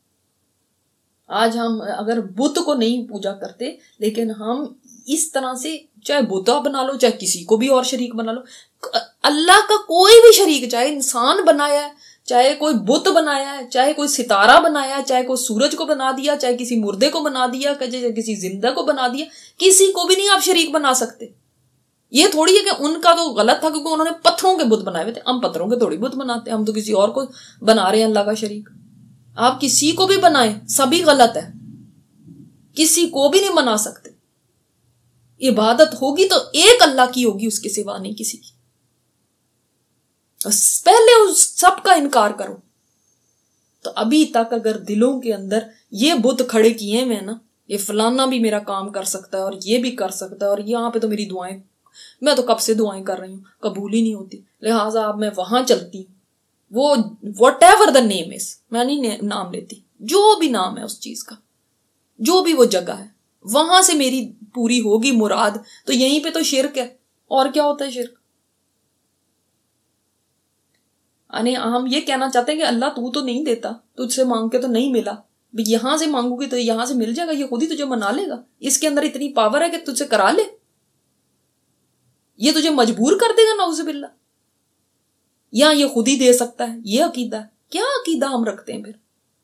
آج ہم اگر بت کو نہیں پوجا کرتے، لیکن ہم اس طرح سے چاہے بتا بنا لو، چاہے کسی کو بھی اور شریک بنا لو، اللہ کا کوئی بھی شریک، چاہے انسان بنایا ہے، چاہے کوئی بت بنایا ہے، چاہے کوئی ستارہ بنایا ہے، چاہے کوئی سورج کو بنا دیا، چاہے کسی مردے کو بنا دیا، چاہے کسی زندہ کو بنا دیا، کسی کو بھی نہیں آپ شریک بنا سکتے. یہ تھوڑی ہے کہ ان کا تو غلط تھا کیونکہ انہوں نے پتھروں کے بت بنائے ہوئے تھے، ہم پتھروں کے تھوڑی بت بناتے ہیں، ہم تو کسی اور کو بنا رہے ہیں اللہ کا شریک. آپ کسی کو بھی بنائیں سبھی غلط ہے، کسی کو بھی نہیں بنا سکتے. عبادت ہوگی تو ایک اللہ کی ہوگی، اس کے سوا نہیں کسی کی. پہلے اس سب کا انکار کرو. تو ابھی تک اگر دلوں کے اندر یہ بت کھڑے کیے ہوئے نا، یہ فلانا بھی میرا کام کر سکتا ہے اور یہ بھی کر سکتا ہے، اور یہاں پہ تو میری دعائیں، میں تو کب سے دعائیں کر رہی ہوں، قبول ہی نہیں ہوتی، لہٰذا اب میں وہاں چلتی ہوں. وہ واٹ ایور دا نیم از، میں نہیں نام لیتی، جو بھی نام ہے اس چیز کا، جو بھی وہ جگہ ہے، وہاں سے میری پوری ہوگی مراد. تو یہیں پہ تو شرک ہے. اور کیا ہوتا ہے شرک؟ یعنی ہم یہ کہنا چاہتے ہیں کہ اللہ تو نہیں دیتا، تجھ سے مانگ کے تو نہیں ملا، یہاں سے مانگو گی تو یہاں سے مل جائے گا، یہ خود ہی تجھے منا لے گا، اس کے اندر اتنی پاور ہے کہ تجھ سے کرا لے، یہ تجھے مجبور کر دے گا، نعوذ باللہ، یا یہ خود ہی دے سکتا ہے. یہ عقیدہ ہے. کیا عقیدہ ہم رکھتے ہیں پھر؟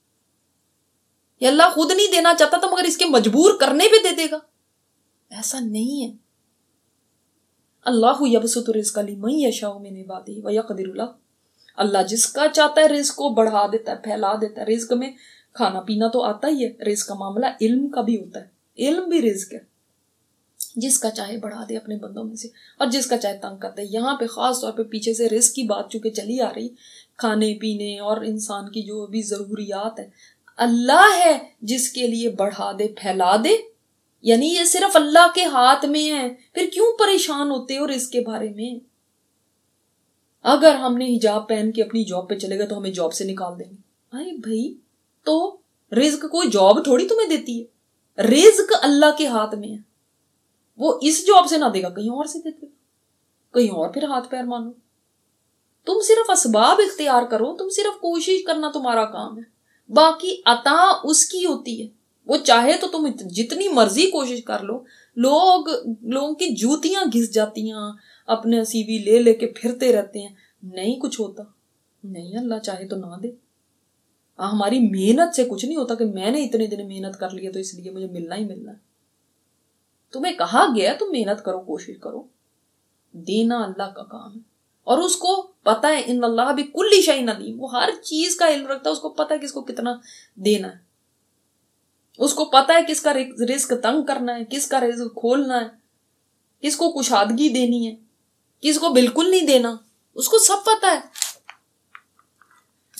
یہ اللہ خود نہیں دینا چاہتا تھا مگر اس کے مجبور کرنے پہ دے دے گا. ایسا نہیں ہے. اللہ یبسط الرزق لمن یشاء من عبادہ ویقدر له، اللہ جس کا چاہتا ہے رزق کو بڑھا دیتا ہے، پھیلا دیتا ہے. رزق میں کھانا پینا تو آتا ہی ہے، رزق کا معاملہ علم کا بھی ہوتا ہے، علم بھی رزق ہے. جس کا چاہے بڑھا دے اپنے بندوں میں سے، اور جس کا چاہے تنگ کر دے. یہاں پہ خاص طور پہ پیچھے سے رزق کی بات چونکہ چلی آ رہی، کھانے پینے اور انسان کی جو بھی ضروریات ہے، اللہ ہے جس کے لیے بڑھا دے، پھیلا دے. یعنی یہ صرف اللہ کے ہاتھ میں ہے. پھر کیوں پریشان ہوتے ہو رزق کے بارے میں؟ اگر ہم نے حجاب پہن کے اپنی جاب پہ چلے گئے تو ہمیں جاب سے نکال دیں گے. ارے بھائی، تو رزق کوئی جاب تھوڑی تمہیں دیتی ہے، رزق اللہ کے ہاتھ میں ہے. وہ اس جاب سے نہ دے گا، کہیں اور سے دے گا، کہیں اور پھر ہاتھ پیر مانو. تم صرف اسباب اختیار کرو، تم صرف کوشش کرنا تمہارا کام ہے، باقی عطا اس کی ہوتی ہے. وہ چاہے تو تم جتنی مرضی کوشش کر لو. لوگوں کی جوتیاں گھس جاتی ہیں، اپنے سی وی لے لے کے پھرتے رہتے ہیں، نہیں کچھ ہوتا. نہیں، اللہ چاہے تو نہ دے. ہماری محنت سے کچھ نہیں ہوتا کہ میں نے اتنے دن محنت کر لی ہے تو اس لیے مجھے ملنا ہی ملنا ہے. تمہیں کہا گیا تم محنت کرو، کوشش کرو. دینا اللہ کا کام ہے، اور اس کو پتا ہے ان اللہ بکل شیء علیم، وہ ہر چیز کا علم رکھتا ہے. اس کو پتا ہے کس کو کتنا دینا ہے، اس کو پتا ہے کس کا رزق تنگ کرنا ہے، کس کا رزق کھولنا ہے، کس کو کشادگی دینی ہے، کس کو بالکل نہیں دینا، اس کو سب پتا ہے.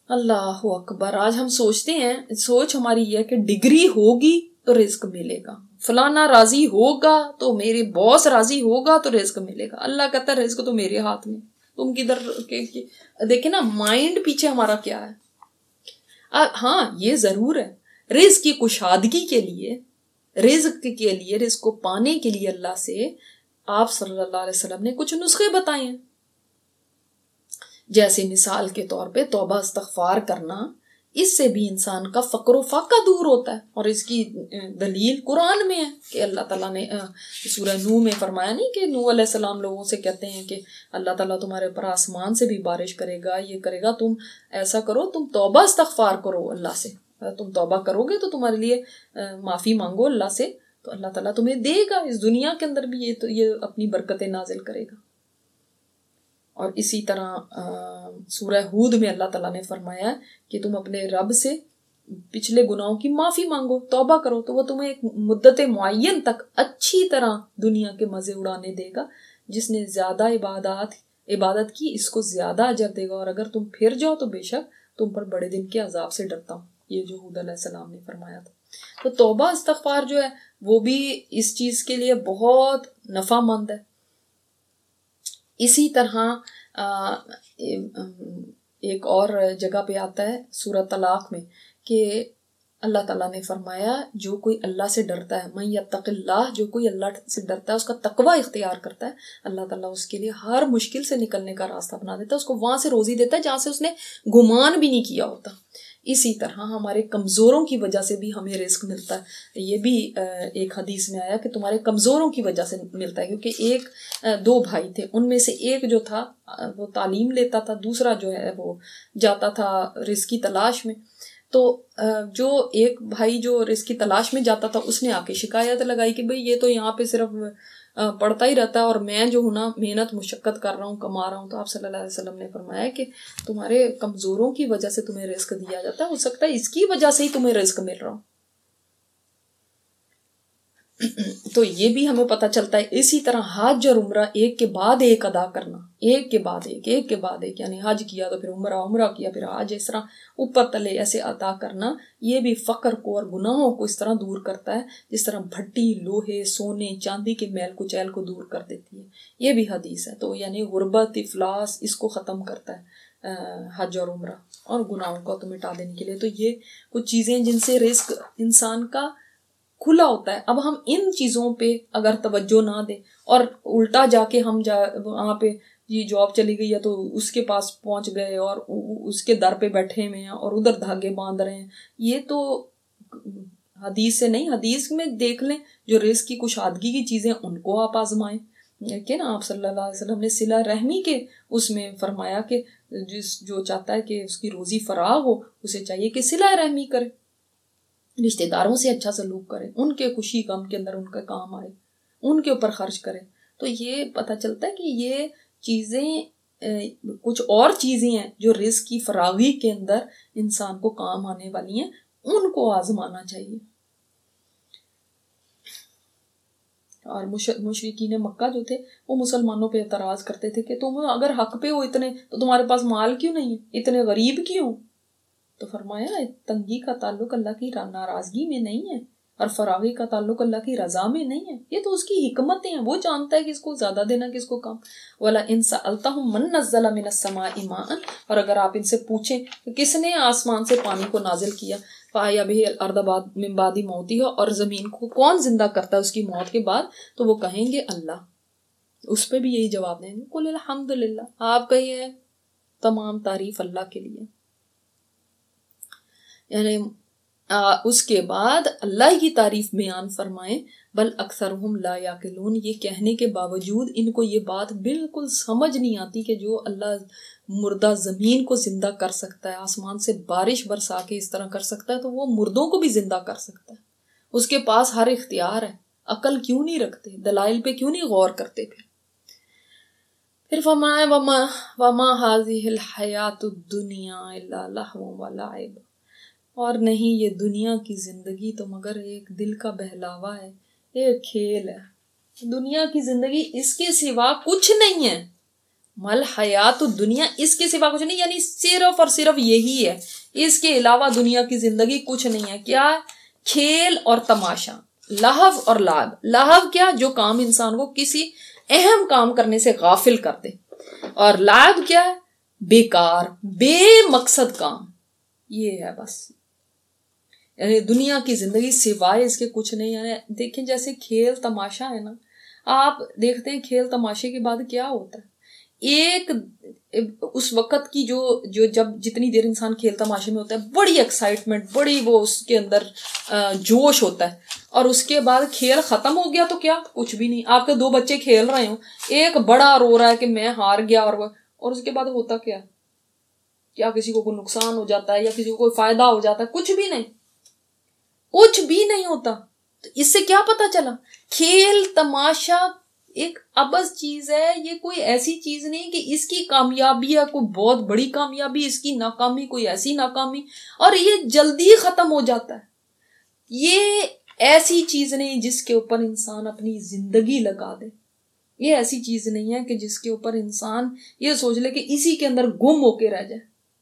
اللہ اکبر. آج ہم سوچتے ہیں, سوچ ہماری یہ ہے کہ ڈگری ہوگی تو رزق ملے گا, فلانا راضی ہوگا تو میرے باس راضی ہوگا تو رزق ملے گا. اللہ کہتا ہے رزق تو میرے ہاتھ میں, تم کدھر. دیکھیں نا مائنڈ پیچھے ہمارا کیا ہے. ہاں یہ ضرور ہے, رزق کی کشادگی کے لیے, رزق کو پانے کے لیے اللہ سے آپ صلی اللہ علیہ وسلم نے کچھ نسخے بتائے ہیں. جیسے مثال کے طور پہ توبہ استغفار کرنا, اس سے بھی انسان کا فقر و فاقہ دور ہوتا ہے. اور اس کی دلیل قرآن میں ہے کہ اللہ تعالیٰ نے سورہ نوح میں فرمایا نہیں کہ نوح علیہ السلام لوگوں سے کہتے ہیں کہ اللہ تعالیٰ تمہارے اوپر آسمان سے بھی بارش کرے گا, یہ کرے گا, تم ایسا کرو, تم توبہ استغفار کرو اللہ سے, تم توبہ کرو گے تو تمہارے لیے معافی مانگو اللہ سے, تو اللہ تعالیٰ تمہیں دے گا اس دنیا کے اندر بھی, یہ اپنی برکتیں نازل کرے گا. اور اسی طرح سورہ ہود میں اللہ تعالیٰ نے فرمایا کہ تم اپنے رب سے پچھلے گناہوں کی معافی مانگو, توبہ کرو, تو وہ تمہیں ایک مدت معین تک اچھی طرح دنیا کے مزے اڑانے دے گا. جس نے زیادہ عبادت کی اس کو زیادہ اجر دے گا, اور اگر تم پھر جاؤ تو بے شک تم پر بڑے دن کے عذاب سے ڈرتا ہوں. یہ جو ہود علیہ السلام نے فرمایا تھا. تو توبہ استغفار جو ہے وہ بھی اس چیز کے لیے بہت نفع مند ہے. اسی طرح ایک اور جگہ پہ آتا ہے سورہ طلاق میں کہ اللہ تعالیٰ نے فرمایا جو کوئی اللہ سے ڈرتا ہے, من یتق اللہ, جو کوئی اللہ سے ڈرتا ہے اس کا تقوی اختیار کرتا ہے, اللہ تعالیٰ اس کے لیے ہر مشکل سے نکلنے کا راستہ بنا دیتا ہے, اس کو وہاں سے روزی دیتا ہے جہاں سے اس نے گمان بھی نہیں کیا ہوتا. اسی طرح ہمارے کمزوروں کی وجہ سے بھی ہمیں رزق ملتا ہے. یہ بھی ایک حدیث میں آیا کہ تمہارے کمزوروں کی وجہ سے ملتا ہے, کیونکہ دو بھائی تھے, ان میں سے ایک جو تھا وہ تعلیم لیتا تھا, دوسرا جو ہے وہ جاتا تھا رزق کی تلاش میں. تو جو ایک بھائی جو رزق کی تلاش میں جاتا تھا اس نے آ کے شکایت لگائی کہ بھئی یہ تو یہاں پہ صرف پڑھتا ہی رہتا ہے اور میں جو ہوں نا محنت مشقت کر رہا ہوں, کما رہا ہوں. تو آپ صلی اللہ علیہ وسلم نے فرمایا کہ تمہارے کمزوروں کی وجہ سے تمہیں رزق دیا جاتا ہے, ہو سکتا ہے اس کی وجہ سے ہی تمہیں رزق مل رہا ہو. تو یہ بھی ہمیں پتہ چلتا ہے. اسی طرح حج اور عمرہ ایک کے بعد ایک ادا کرنا, ایک کے بعد ایک, یعنی حج کیا تو پھر عمرہ کیا پھر حج, اس طرح اوپر تلے ایسے ادا کرنا, یہ بھی فقر کو اور گناہوں کو اس طرح دور کرتا ہے جس طرح بھٹی لوہے سونے چاندی کے میل کچیل کو دور کر دیتی ہے. یہ بھی حدیث ہے. تو یعنی غربت افلاس اس کو ختم کرتا ہے حج اور عمرہ, اور گناہوں کو تو مٹا دینے کے لیے. تو یہ کچھ چیزیں جن سے رزق انسان کا کھلا ہوتا ہے. اب ہم ان چیزوں پہ اگر توجہ نہ دیں اور الٹا جا کے ہم وہاں پہ یہ جاب چلی گئی ہے تو اس کے پاس پہنچ گئے اور اس کے در پہ بیٹھے ہوئے ہیں اور ادھر دھاگے باندھ رہے ہیں, یہ تو حدیث سے نہیں. حدیث میں دیکھ لیں جو رزق کی کشادگی کی چیزیں ان کو آپ آزمائیں. کہ نا آپ صلی اللہ علیہ وسلم نے صلہ رحمی کے اس میں فرمایا کہ جو چاہتا ہے کہ اس کی روزی فراغ ہو اسے چاہیے کہ صلہ رحمی کرے, رشتہ داروں سے اچھا سلوک کرے, ان کے خوشی غم کے اندر ان کا کام آئے, ان کے اوپر خرچ کرے. تو یہ پتہ چلتا ہے کہ یہ چیزیں کچھ اور چیزیں ہیں جو رزق کی فراغی کے اندر انسان کو کام آنے والی ہیں, ان کو آزمانا چاہیے. اور مشرکین مکہ جو تھے وہ مسلمانوں پہ اعتراض کرتے تھے کہ تم اگر حق پہ ہو اتنے تو تمہارے پاس مال کیوں نہیں ہے, اتنے غریب کیوں؟ تو فرمایا تنگی کا تعلق اللہ کی ناراضگی میں نہیں ہے اور فراغی کا تعلق اللہ کی رضا میں نہیں ہے, یہ تو اس کی حکمتیں ہیں, وہ جانتا ہے کس کو زیادہ دینا کس کو کم. وَلَئِن سَأَلْتَهُم مَّن نَّزَّلَ مِنَ السَّمَاءِ مَاءً, اور اگر آپ ان سے پوچھیں کہ کس نے آسمان سے پانی کو نازل کیا, فَأَحْيَا بِهِ الْأَرْضَ مِن بَعْدِ مَوْتِهَا, اور زمین کو کون زندہ کرتا ہے اس کی موت کے بعد, تو وہ کہیں گے اللہ. اس پہ بھی یہی جواب دیں گے قُلِ الْحَمْدُ لِلَّهِ, آپ کہیے تمام تعریف اللہ کے لیے. یعنی اس کے بعد اللہ کی تعریف بیان فرمائیں, بل اکثرہم لا یعقلون, یہ کہنے کے باوجود ان کو یہ بات بالکل سمجھ نہیں آتی کہ جو اللہ مردہ زمین کو زندہ کر سکتا ہے, آسمان سے بارش برسا کے اس طرح کر سکتا ہے, تو وہ مردوں کو بھی زندہ کر سکتا ہے. اس کے پاس ہر اختیار ہے. عقل کیوں نہیں رکھتے, دلائل پہ کیوں نہیں غور کرتے؟ پھر فرمایا وما هذه الحیات الدنیا الا لہو ولعب, اور نہیں یہ دنیا کی زندگی تو مگر ایک دل کا بہلاوا ہے, ایک کھیل ہے. دنیا کی زندگی اس کے سوا کچھ نہیں ہے, مل حیات دنیا، اس کے سوا کچھ نہیں، یعنی صرف اور صرف یہی ہے، اس کے علاوہ دنیا کی زندگی کچھ نہیں ہے. کیا؟ کھیل اور تماشا، لہو اور لعب. لہو کیا؟ جو کام انسان کو کسی اہم کام کرنے سے غافل کر دے، اور لعب کیا ہے؟ بیکار بے مقصد کام. یہ ہے بس، یعنی دنیا کی زندگی سوائے اس کے کچھ نہیں. یعنی دیکھیں جیسے کھیل تماشا ہے نا، آپ دیکھتے ہیں کھیل تماشے کے بعد کیا ہوتا ہے. ایک اس وقت کی جو جب جتنی دیر انسان کھیل تماشے میں ہوتا ہے، بڑی ایکسائٹمنٹ، بڑی وہ اس کے اندر جوش ہوتا ہے، اور اس کے بعد کھیل ختم ہو گیا تو کیا؟ کچھ بھی نہیں. آپ کے دو بچے کھیل رہے ہوں، ایک بڑا رو رہا ہے کہ میں ہار گیا، اور اس کے بعد ہوتا کیا کسی کو کوئی نقصان ہو جاتا ہے یا کسی کو کوئی فائدہ ہو جاتا ہے؟ کچھ بھی نہیں، کچھ بھی نہیں ہوتا. تو اس سے کیا پتا چلا؟ کھیل تماشا ایک ابز چیز ہے، یہ کوئی ایسی چیز نہیں کہ اس کی کامیابی ہے کوئی بہت بڑی کامیابی، اس کی ناکامی کوئی ایسی ناکامی، اور یہ جلدی ختم ہو جاتا ہے. یہ ایسی چیز نہیں جس کے اوپر انسان اپنی زندگی لگا دے. یہ ایسی چیز نہیں ہے کہ جس کے اوپر انسان یہ سوچ لے کہ اسی کے اندر گم ہو کے رہ جائے.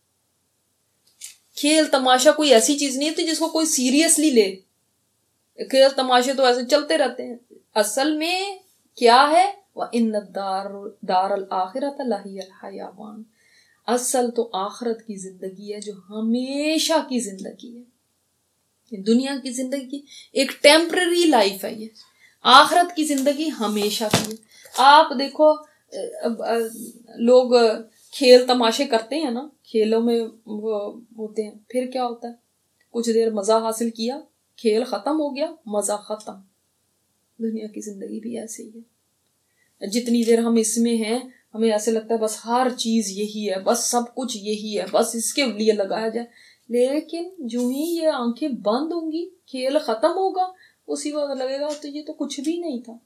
کھیل تماشا کوئی ایسی چیز نہیں ہے جس کو کوئی سیریسلی لے. کھیل تماشے تو ایسے چلتے رہتے ہیں. اصل میں کیا ہے؟ وَإِنَّ الدَّارَ الْآخِرَةَ لَهِيَ الْحَيَوَانُ. اصل تو آخرت کی زندگی ہے جو ہمیشہ کی زندگی ہے. دنیا کی زندگی ایک ٹیمپرری لائف ہے، یہ آخرت کی زندگی ہمیشہ کی ہے. آپ دیکھو لوگ کھیل تماشے کرتے ہیں نا، کھیلوں میں وہ ہوتے ہیں، پھر کیا ہوتا ہے؟ کچھ دیر مزہ حاصل کیا، کھیل ختم ہو گیا، مزہ ختم. دنیا کی زندگی بھی ایسے ہی ہے. جتنی دیر ہم اس میں ہیں ہمیں ایسے لگتا ہے بس ہر چیز یہی ہے، بس سب کچھ یہی ہے، بس اس کے لیے لگایا جائے. لیکن جو ہی یہ آنکھیں بند ہوں گی، کھیل ختم ہوگا، اسی وقت لگے گا تو یہ تو کچھ بھی نہیں تھا.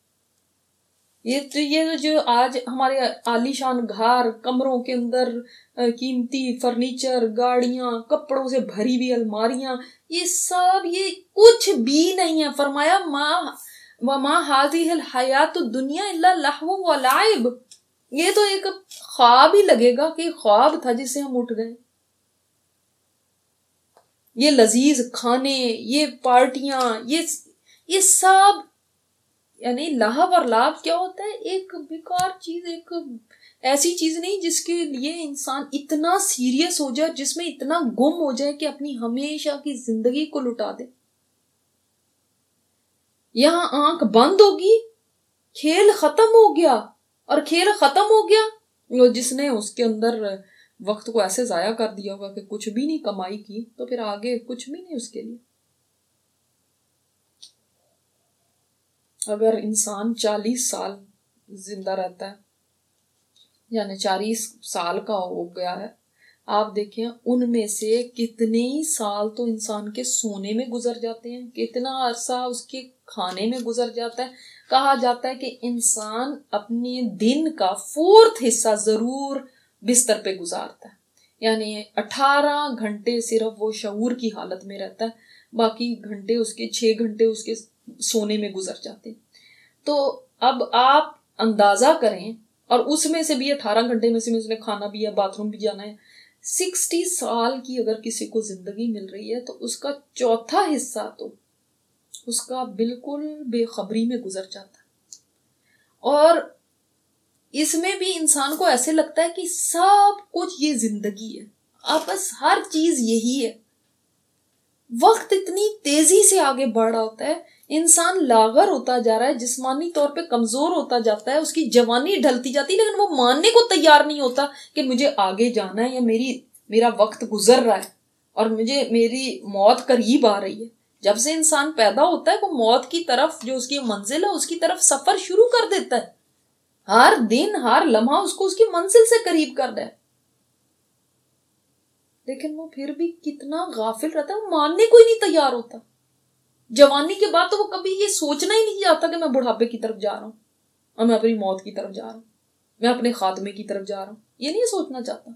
یہ جو آج ہمارے عالی شان گھر، کمروں کے اندر قیمتی فرنیچر، گاڑیاں، کپڑوں سے بھری ہوئی الماریاں، یہ سب یہ کچھ بھی نہیں ہے. فرمایا وَمَا هَٰذِهِ الْحَيَاةُ الدُّنْيَا إِلَّا لَهْوٌ وَلَعِبٌ. یہ تو ایک خواب ہی لگے گا کہ خواب تھا جس سے ہم اٹھ گئے. یہ لذیذ کھانے، یہ پارٹیاں، یہ سب، یعنی لہو اور لعب کیا ہوتا ہے؟ ایک بیکار چیز، ایک ایسی چیز نہیں جس کے لیے انسان اتنا سیریس ہو جائے، جس میں اتنا گم ہو جائے کہ اپنی ہمیشہ کی زندگی کو لٹا دے. یہاں آنکھ بند ہوگی، کھیل ختم ہو گیا، اور کھیل ختم ہو گیا، جس نے اس کے اندر وقت کو ایسے ضائع کر دیا ہوگا کہ کچھ بھی نہیں کمائی کی، تو پھر آگے کچھ بھی نہیں اس کے لیے. اگر انسان 40 سال زندہ رہتا ہے، یعنی 40 سال کا ہو گیا ہے، آپ دیکھیں ان میں سے کتنے سال تو انسان کے سونے میں گزر جاتے ہیں، کتنا عرصہ اس کے کھانے میں گزر جاتا ہے. کہا جاتا ہے کہ انسان اپنے دن کا 4 حصہ ضرور بستر پہ گزارتا ہے، یعنی 18 گھنٹے صرف وہ شعور کی حالت میں رہتا ہے، باقی گھنٹے اس کے 6 گھنٹے اس کے سونے میں گزر جاتے. تو اب آپ اندازہ کریں، اور اس میں سے بھی 18 گھنٹے میں سے اس نے کھانا بھی ہے، باتھ روم بھی جانا ہے. 60 سال کی اگر کسی کو زندگی مل رہی ہے تو اس کا 1/4 حصہ تو اس کا بالکل بے خبری میں گزر جاتا ہے. اور اس میں بھی انسان کو ایسے لگتا ہے کہ سب کچھ یہ زندگی ہے، بس ہر چیز یہی ہے. وقت اتنی تیزی سے آگے بڑھ رہا ہوتا ہے، انسان لاغر ہوتا جا رہا ہے، جسمانی طور پہ کمزور ہوتا جاتا ہے، اس کی جوانی ڈھلتی جاتی ہے، لیکن وہ ماننے کو تیار نہیں ہوتا کہ مجھے آگے جانا ہے، یا میرا وقت گزر رہا ہے اور میری موت قریب آ رہی ہے. جب سے انسان پیدا ہوتا ہے وہ موت کی طرف، جو اس کی منزل ہے، اس کی طرف سفر شروع کر دیتا ہے. ہر دن ہر لمحہ اس کو اس کی منزل سے قریب کر دے، لیکن وہ پھر بھی کتنا غافل رہتا ہے، وہ ماننے کو ہی نہیں تیار ہوتا. جوانی کے بعد تو وہ کبھی یہ سوچنا ہی نہیں چاہتا کہ میں بڑھاپے کی طرف جا رہا ہوں اور میں اپنی موت کی طرف جا رہا ہوں، میں اپنے خاتمے کی طرف جا رہا ہوں، یہ نہیں سوچنا چاہتا.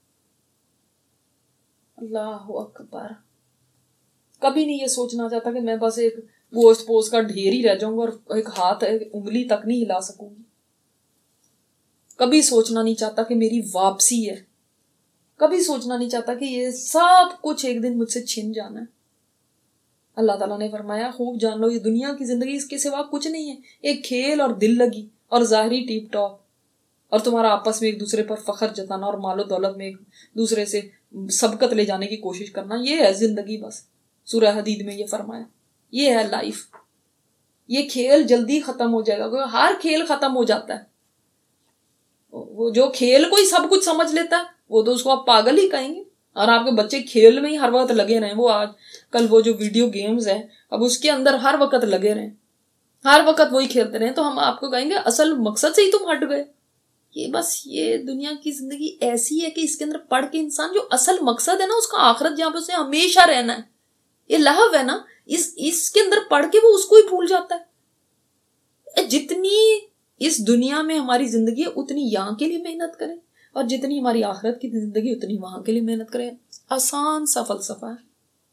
اللہ اکبر. کبھی نہیں یہ سوچنا چاہتا کہ میں بس ایک گوشت پوش کا ڈھیر ہی رہ جاؤں گا اور ایک ہاتھ انگلی تک نہیں ہلا سکوں گی. کبھی سوچنا نہیں چاہتا کہ میری واپسی ہے، کبھی سوچنا نہیں چاہتا کہ یہ سب کچھ ایک دن مجھ سے چھن جانا ہے۔ اللہ تعالیٰ نے فرمایا خوب جان لو یہ دنیا کی زندگی اس کے سوا کچھ نہیں ہے، ایک کھیل اور دل لگی اور ظاہری ٹیپ ٹاپ، اور تمہارا آپس میں ایک دوسرے پر فخر جتانا اور مال و دولت میں ایک دوسرے سے سبقت لے جانے کی کوشش کرنا، یہ ہے زندگی۔ بس سورہ حدید میں یہ فرمایا، یہ ہے لائف۔ یہ کھیل جلدی ختم ہو جائے گا، ہر کھیل ختم ہو جاتا ہے۔ وہ جو کھیل کو ہی سب کچھ سمجھ لیتا ہے وہ تو اس کو آپ پاگل ہی کہیں گے، اور آپ کے بچے کھیل میں ہی ہر وقت لگے رہیں، وہ آج کل وہ جو ویڈیو گیمز ہیں اب اس کے اندر ہر وقت لگے رہیں، ہر وقت وہی کھیلتے رہیں، تو ہم آپ کو کہیں گے اصل مقصد سے ہی تم ہٹ گئے۔ یہ دنیا کی زندگی ایسی ہے کہ اس کے اندر پڑھ کے انسان جو اصل مقصد ہے نا اس کا آخرت جہاں پہ اسے ہمیشہ رہنا ہے، یہ لہو ہے نا، اس کے اندر پڑھ کے وہ اس کو ہی بھول جاتا ہے۔ جتنی اس دنیا میں ہماری زندگی ہے اتنی یہاں کے لیے محنت کریں، اور جتنی ہماری آخرت کی زندگی اتنی وہاں کے لیے محنت کریں۔ آسان سا فلسفہ ہے۔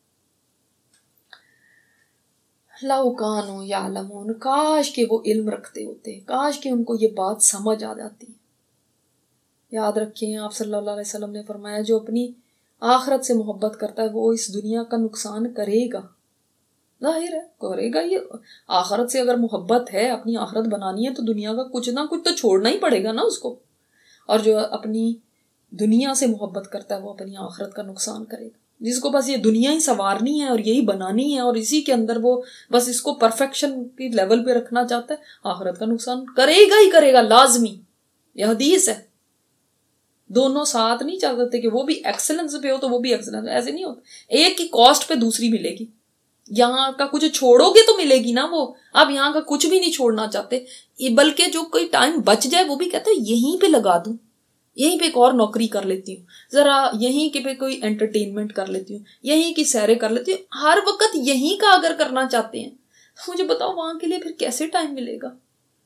لو کانوا یعلمون، کاش کہ وہ علم رکھتے ہوتے، کاش کہ ان کو یہ بات سمجھ آ جاتی۔ یاد رکھیں آپ صلی اللہ علیہ وسلم نے فرمایا جو اپنی آخرت سے محبت کرتا ہے وہ اس دنیا کا نقصان کرے گا، ظاہر ہے کرے گا۔ یہ آخرت سے اگر محبت ہے، اپنی آخرت بنانی ہے تو دنیا کا کچھ نہ کچھ تو چھوڑنا ہی پڑے گا نا اس کو، اور جو اپنی دنیا سے محبت کرتا ہے وہ اپنی آخرت کا نقصان کرے گا۔ جس کو بس یہ دنیا ہی سنوارنی ہے اور یہی بنانی ہے اور اسی کے اندر وہ بس اس کو پرفیکشن کی لیول پہ رکھنا چاہتا ہے، آخرت کا نقصان کرے گا ہی کرے گا، لازمی۔ یہ حدیث ہے، دونوں ساتھ نہیں چل سکتے کہ وہ بھی ایکسلنس پہ ہو تو وہ بھی ایکسلنس، ایسے نہیں ہوتا۔ ایک کی کاسٹ پہ دوسری ملے گی، یہاں کا کچھ چھوڑو گے تو ملے گی نا وہ، اب یہاں کا کچھ بھی نہیں چھوڑنا چاہتے، بلکہ جو کوئی ٹائم بچ جائے وہ بھی کہتے ہیں یہیں پہ لگا دوں، یہیں پہ ایک اور نوکری کر لیتی ہوں، ذرا یہیں کے پہ کوئی انٹرٹینمنٹ کر لیتی ہوں، یہیں کی سیریں کر لیتی ہوں، ہر وقت یہیں کا اگر کرنا چاہتے ہیں مجھے بتاؤ وہاں کے لیے پھر کیسے ٹائم ملے گا؟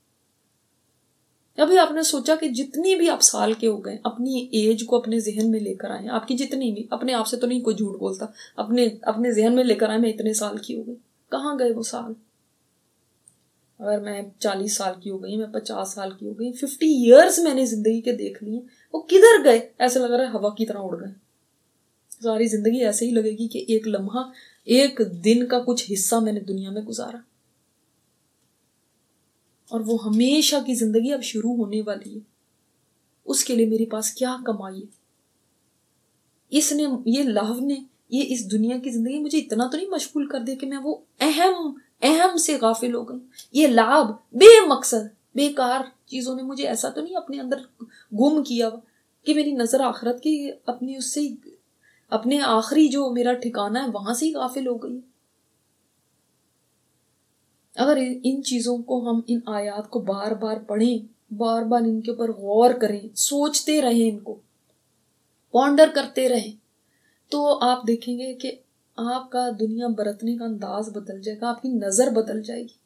ابھی آپ نے سوچا کہ جتنی بھی آپ سال کے ہو گئے اپنی ایج کو اپنے ذہن میں لے کر آئے، آپ کی جتنی بھی، اپنے آپ سے تو نہیں کوئی جھوٹ بولتا، اپنے ذہن میں لے کر آئے میں اتنے سال کی ہو گئی، کہاں گئے وہ سال؟ اگر میں 40 سال کی ہو گئی، میں 50 سال کی ہو گئی، 50 ایئرز میں نے زندگی کے دیکھ لیے، وہ کدھر گئے؟ ایسے لگ رہا ہے ہوا کی طرح اڑ گئے۔ ساری زندگی ایسے ہی لگے گی کہ ایک لمحہ، ایک دن کا کچھ حصہ میں نے دنیا میں گزارا، اور وہ ہمیشہ کی زندگی اب شروع ہونے والی ہے۔ اس کے لیے میرے پاس کیا کمائی ہے؟ اس نے، یہ لہو نے، یہ اس دنیا کی زندگی مجھے اتنا تو نہیں مشغول کر دے کہ میں وہ اہم سے غافل ہو گئی۔ یہ لعب، بے مقصد بیکار چیزوں نے مجھے ایسا تو نہیں اپنے اندر گم کیا کہ میری نظر آخرت کی اپنی اس سے اپنے آخری جو میرا ٹھکانہ ہے وہاں سے ہی غافل ہو گئی۔ اگر ان چیزوں کو ہم، ان آیات کو بار بار پڑھیں، بار بار ان کے اوپر غور کریں، سوچتے رہیں، ان کو پونڈر کرتے رہیں، تو آپ دیکھیں گے کہ آپ کا دنیا برتنے کا انداز بدل جائے گا، آپ کی نظر بدل جائے گی۔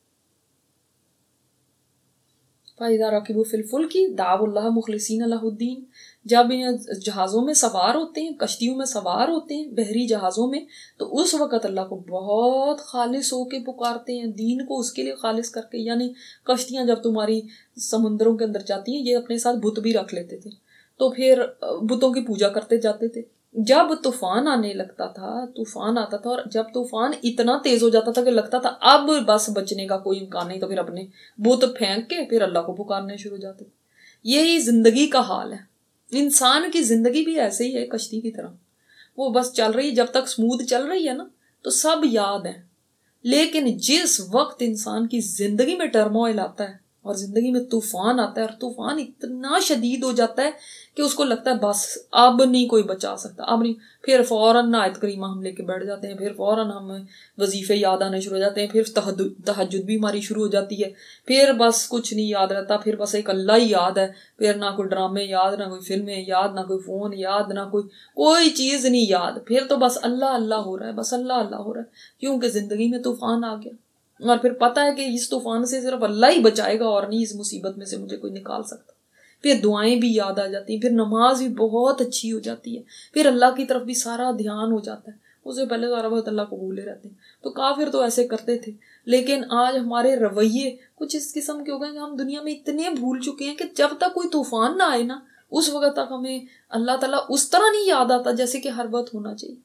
فَإِذَا رَكِبُوا فِي الْفُلْكِ دَعَوُا اللَّهَ مُخْلِصِينَ لَهُ الدِّينَ، جب جہازوں میں سوار ہوتے ہیں، کشتیوں میں سوار ہوتے ہیں، بحری جہازوں میں، تو اس وقت اللہ کو بہت خالص ہو کے پکارتے ہیں، دین کو اس کے لیے خالص کر کے۔ یعنی کشتیاں جب تمہاری سمندروں کے اندر جاتی ہیں، یہ اپنے ساتھ بت بھی رکھ لیتے تھے، تو پھر بتوں کی پوجا کرتے جاتے تھے۔ جب طوفان آنے لگتا تھا، طوفان آتا تھا، اور جب طوفان اتنا تیز ہو جاتا تھا کہ لگتا تھا اب بس بچنے کا کوئی امکان نہیں، تو پھر اپنے بت پھینک کے پھر اللہ کو پکارنے شروع ہو جاتے تھے۔ یہی زندگی کا حال ہے، انسان کی زندگی بھی ایسے ہی ہے، کشتی کی طرح، وہ بس چل رہی ہے، جب تک سموتھ چل رہی ہے نا تو سب یاد ہے، لیکن جس وقت انسان کی زندگی میں ٹرموئل آتا ہے اور زندگی میں طوفان آتا ہے، اور طوفان اتنا شدید ہو جاتا ہے کہ اس کو لگتا ہے بس اب نہیں کوئی بچا سکتا، اب نہیں، پھر فوراً آیت کریمہ ہم لے کے بیٹھ جاتے ہیں، پھر فوراً ہم وظیفے یاد آنے شروع ہو جاتے ہیں، پھر تہجد بھی ہماری شروع ہو جاتی ہے، پھر بس کچھ نہیں یاد رہتا، پھر بس ایک اللہ ہی یاد ہے، پھر نہ کوئی ڈرامے یاد، نہ کوئی فلمیں یاد، نہ کوئی فون یاد، نہ کوئی چیز نہیں یاد، پھر تو بس اللہ اللہ ہو رہا ہے، بس اللہ اللہ ہو رہا ہے، کیونکہ زندگی میں طوفان آ گیا، اور پھر پتہ ہے کہ اس طوفان سے صرف اللہ ہی بچائے گا، اور نہیں اس مصیبت میں سے مجھے کوئی نکال سکتا۔ پھر دعائیں بھی یاد آ جاتی ہیں، پھر نماز بھی بہت اچھی ہو جاتی ہے، پھر اللہ کی طرف بھی سارا دھیان ہو جاتا ہے، اس سے پہلے سارا وقت اللہ کو بھولے رہتے ہیں. تو کافر تو ایسے کرتے تھے، لیکن آج ہمارے رویے کچھ اس قسم کے ہو گئے کہ ہم دنیا میں اتنے بھول چکے ہیں کہ جب تک کوئی طوفان نہ آئے نا اس وقت تک ہمیں اللہ تعالیٰ اس طرح نہیں یاد آتا جیسے کہ ہر وقت ہونا چاہیے.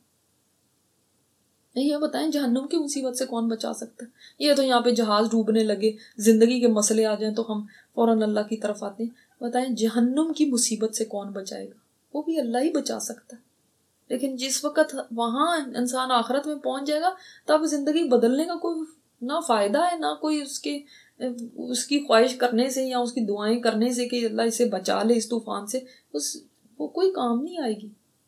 یہ بتائیں جہنم کی مصیبت سے کون بچا سکتا ہے؟ یہ تو یہاں پہ جہاز ڈوبنے لگے، زندگی کے مسئلے آ جائیں تو ہم فوراً اللہ کی طرف آتے ہیں. بتائیں جہنم کی مصیبت سے کون بچائے گا؟ وہ بھی اللہ ہی بچا سکتا ہے. لیکن جس وقت وہاں انسان آخرت میں پہنچ جائے گا تب زندگی بدلنے کا کوئی نہ فائدہ ہے، نہ کوئی اس کی خواہش کرنے سے یا اس کی دعائیں کرنے سے کہ اللہ اسے بچا لے اس طوفان سے، وہ کوئی کام نہیں آئے گی.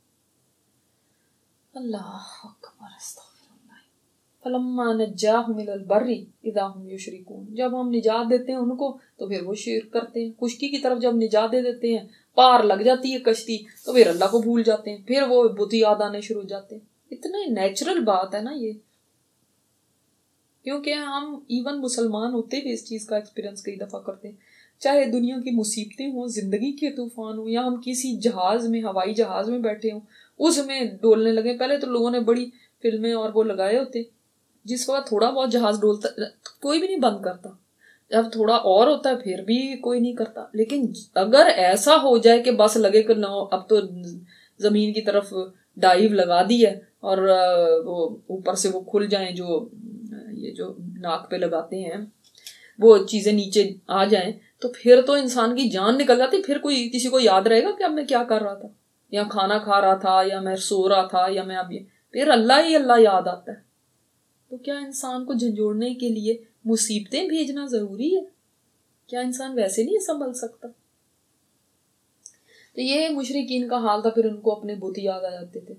اللہ اکبر. فلما نجاہم الی البر اذا ہم یشرکون. جب ہم نجات دیتے ہیں ان کو تو پھر وہ شرک کرتے ہیں. خشکی کی طرف جب نجات دے دیتے ہیں، پار لگ جاتی ہے کشتی، تو پھر اللہ کو بھول جاتے ہیں، پھر وہ بت یاد آنے شروع ہو جاتے ہیں. اتنا نیچرل بات ہے نا یہ، کیونکہ ہم ایون مسلمان ہوتے بھی اس چیز کا ایکسپیرئنس کئی دفعہ کرتے ہیں. چاہے دنیا کی مصیبتیں ہوں، زندگی کے طوفان ہوں، یا ہم کسی جہاز میں، ہوائی جہاز میں بیٹھے ہوں، اس میں ڈولنے لگے. پہلے تو لوگوں نے بڑی فلمیں اور وہ لگائے ہوتے، جس وقت تھوڑا بہت جہاز ڈولتا کوئی بھی نہیں بند کرتا، جب تھوڑا اور ہوتا ہے پھر بھی کوئی نہیں کرتا. لیکن اگر ایسا ہو جائے کہ بس لگے کہ اب تو زمین کی طرف ڈائیو لگا دی ہے اور وہ اوپر سے وہ کھل جائیں جو ناک پہ لگاتے ہیں وہ چیزیں نیچے آ جائیں، تو پھر تو انسان کی جان نکل جاتی. پھر کوئی کسی کو یاد رہے گا کہ اب میں کیا کر رہا تھا، یا کھانا کھا رہا تھا، یا میں سو رہا تھا، یا میں اب پھر اللہ ہی اللہ یاد آتا ہے. تو کیا انسان کو جھنجھوڑنے کے لیے مصیبتیں بھیجنا ضروری ہے؟ کیا انسان ویسے نہیں سنبھل سکتا؟ تو یہ مشرکین کا حال تھا. پھر ان کو اپنے بت یاد آ جاتے تھے.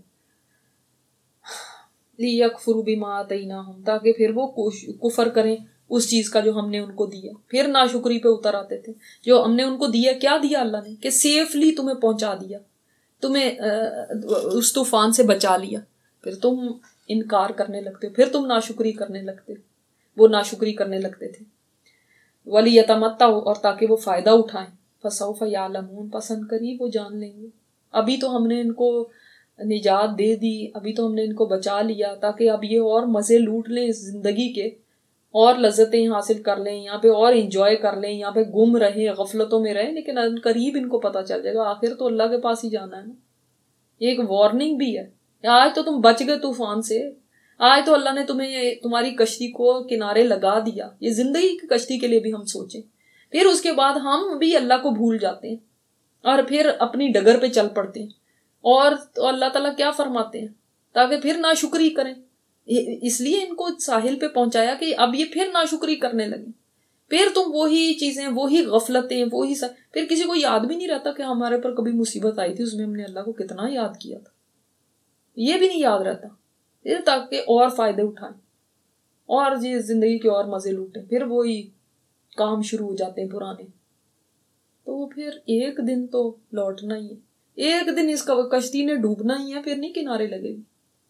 لِيَكْفُرُوا بِمَا آتَيْنَاهُمْ، تاکہ پھر وہ کفر کریں اس چیز کا جو ہم نے ان کو دیا. پھر ناشکری پہ اتر آتے تھے. جو ہم نے ان کو دیا، کیا دیا اللہ نے؟ کہ سیفلی تمہیں پہنچا دیا، تمہیں اس طوفان سے بچا لیا. پھر تم انکار کرنے لگتے، پھر تم ناشکری کرنے لگتے. وہ ناشکری کرنے لگتے تھے. وَلِيَتَمَتَّعُوا، اور تاکہ وہ فائدہ اٹھائیں. فَسَوْفَ يَعْلَمُونَ، پسند قریب وہ جان لیں گے. ابھی تو ہم نے ان کو نجات دے دی، ابھی تو ہم نے ان کو بچا لیا تاکہ اب یہ اور مزے لوٹ لیں زندگی کے، اور لذتیں حاصل کر لیں، یہاں پہ اور انجوائے کر لیں، یہاں پہ گم رہیں، غفلتوں میں رہیں. لیکن قریب ان کو پتہ چل جائے گا آخر تو اللہ کے پاس ہی جانا ہے نا. یہ ایک وارننگ بھی ہے. آج تو تم بچ گئے طوفان سے، آج تو اللہ نے تمہاری کشتی کو کنارے لگا دیا. یہ زندگی کی کشتی کے لیے بھی ہم سوچیں. پھر اس کے بعد ہم بھی اللہ کو بھول جاتے ہیں اور پھر اپنی ڈگر پہ چل پڑتے ہیں. اور تو اللہ تعالیٰ کیا فرماتے ہیں؟ تاکہ پھر ناشکری کریں. اس لیے ان کو ساحل پہ پہنچایا کہ اب یہ پھر ناشکری کرنے لگے. پھر تم وہی چیزیں، وہی غفلتیں، پھر کسی کو یاد بھی نہیں رہتا کہ ہمارے پر کبھی مصیبت آئی تھی، اس میں ہم نے اللہ کو کتنا یاد کیا تھا. یہ بھی نہیں یاد رہتا. پھر تاکہ اور فائدے اٹھائیں اور یہ زندگی کے اور مزے لوٹیں، پھر وہی کام شروع ہو جاتے ہیں پرانے. تو پھر ایک دن تو لوٹنا ہی ہے، ایک دن اس کشتی نے ڈوبنا ہی ہے، پھر نہیں کنارے لگے گی.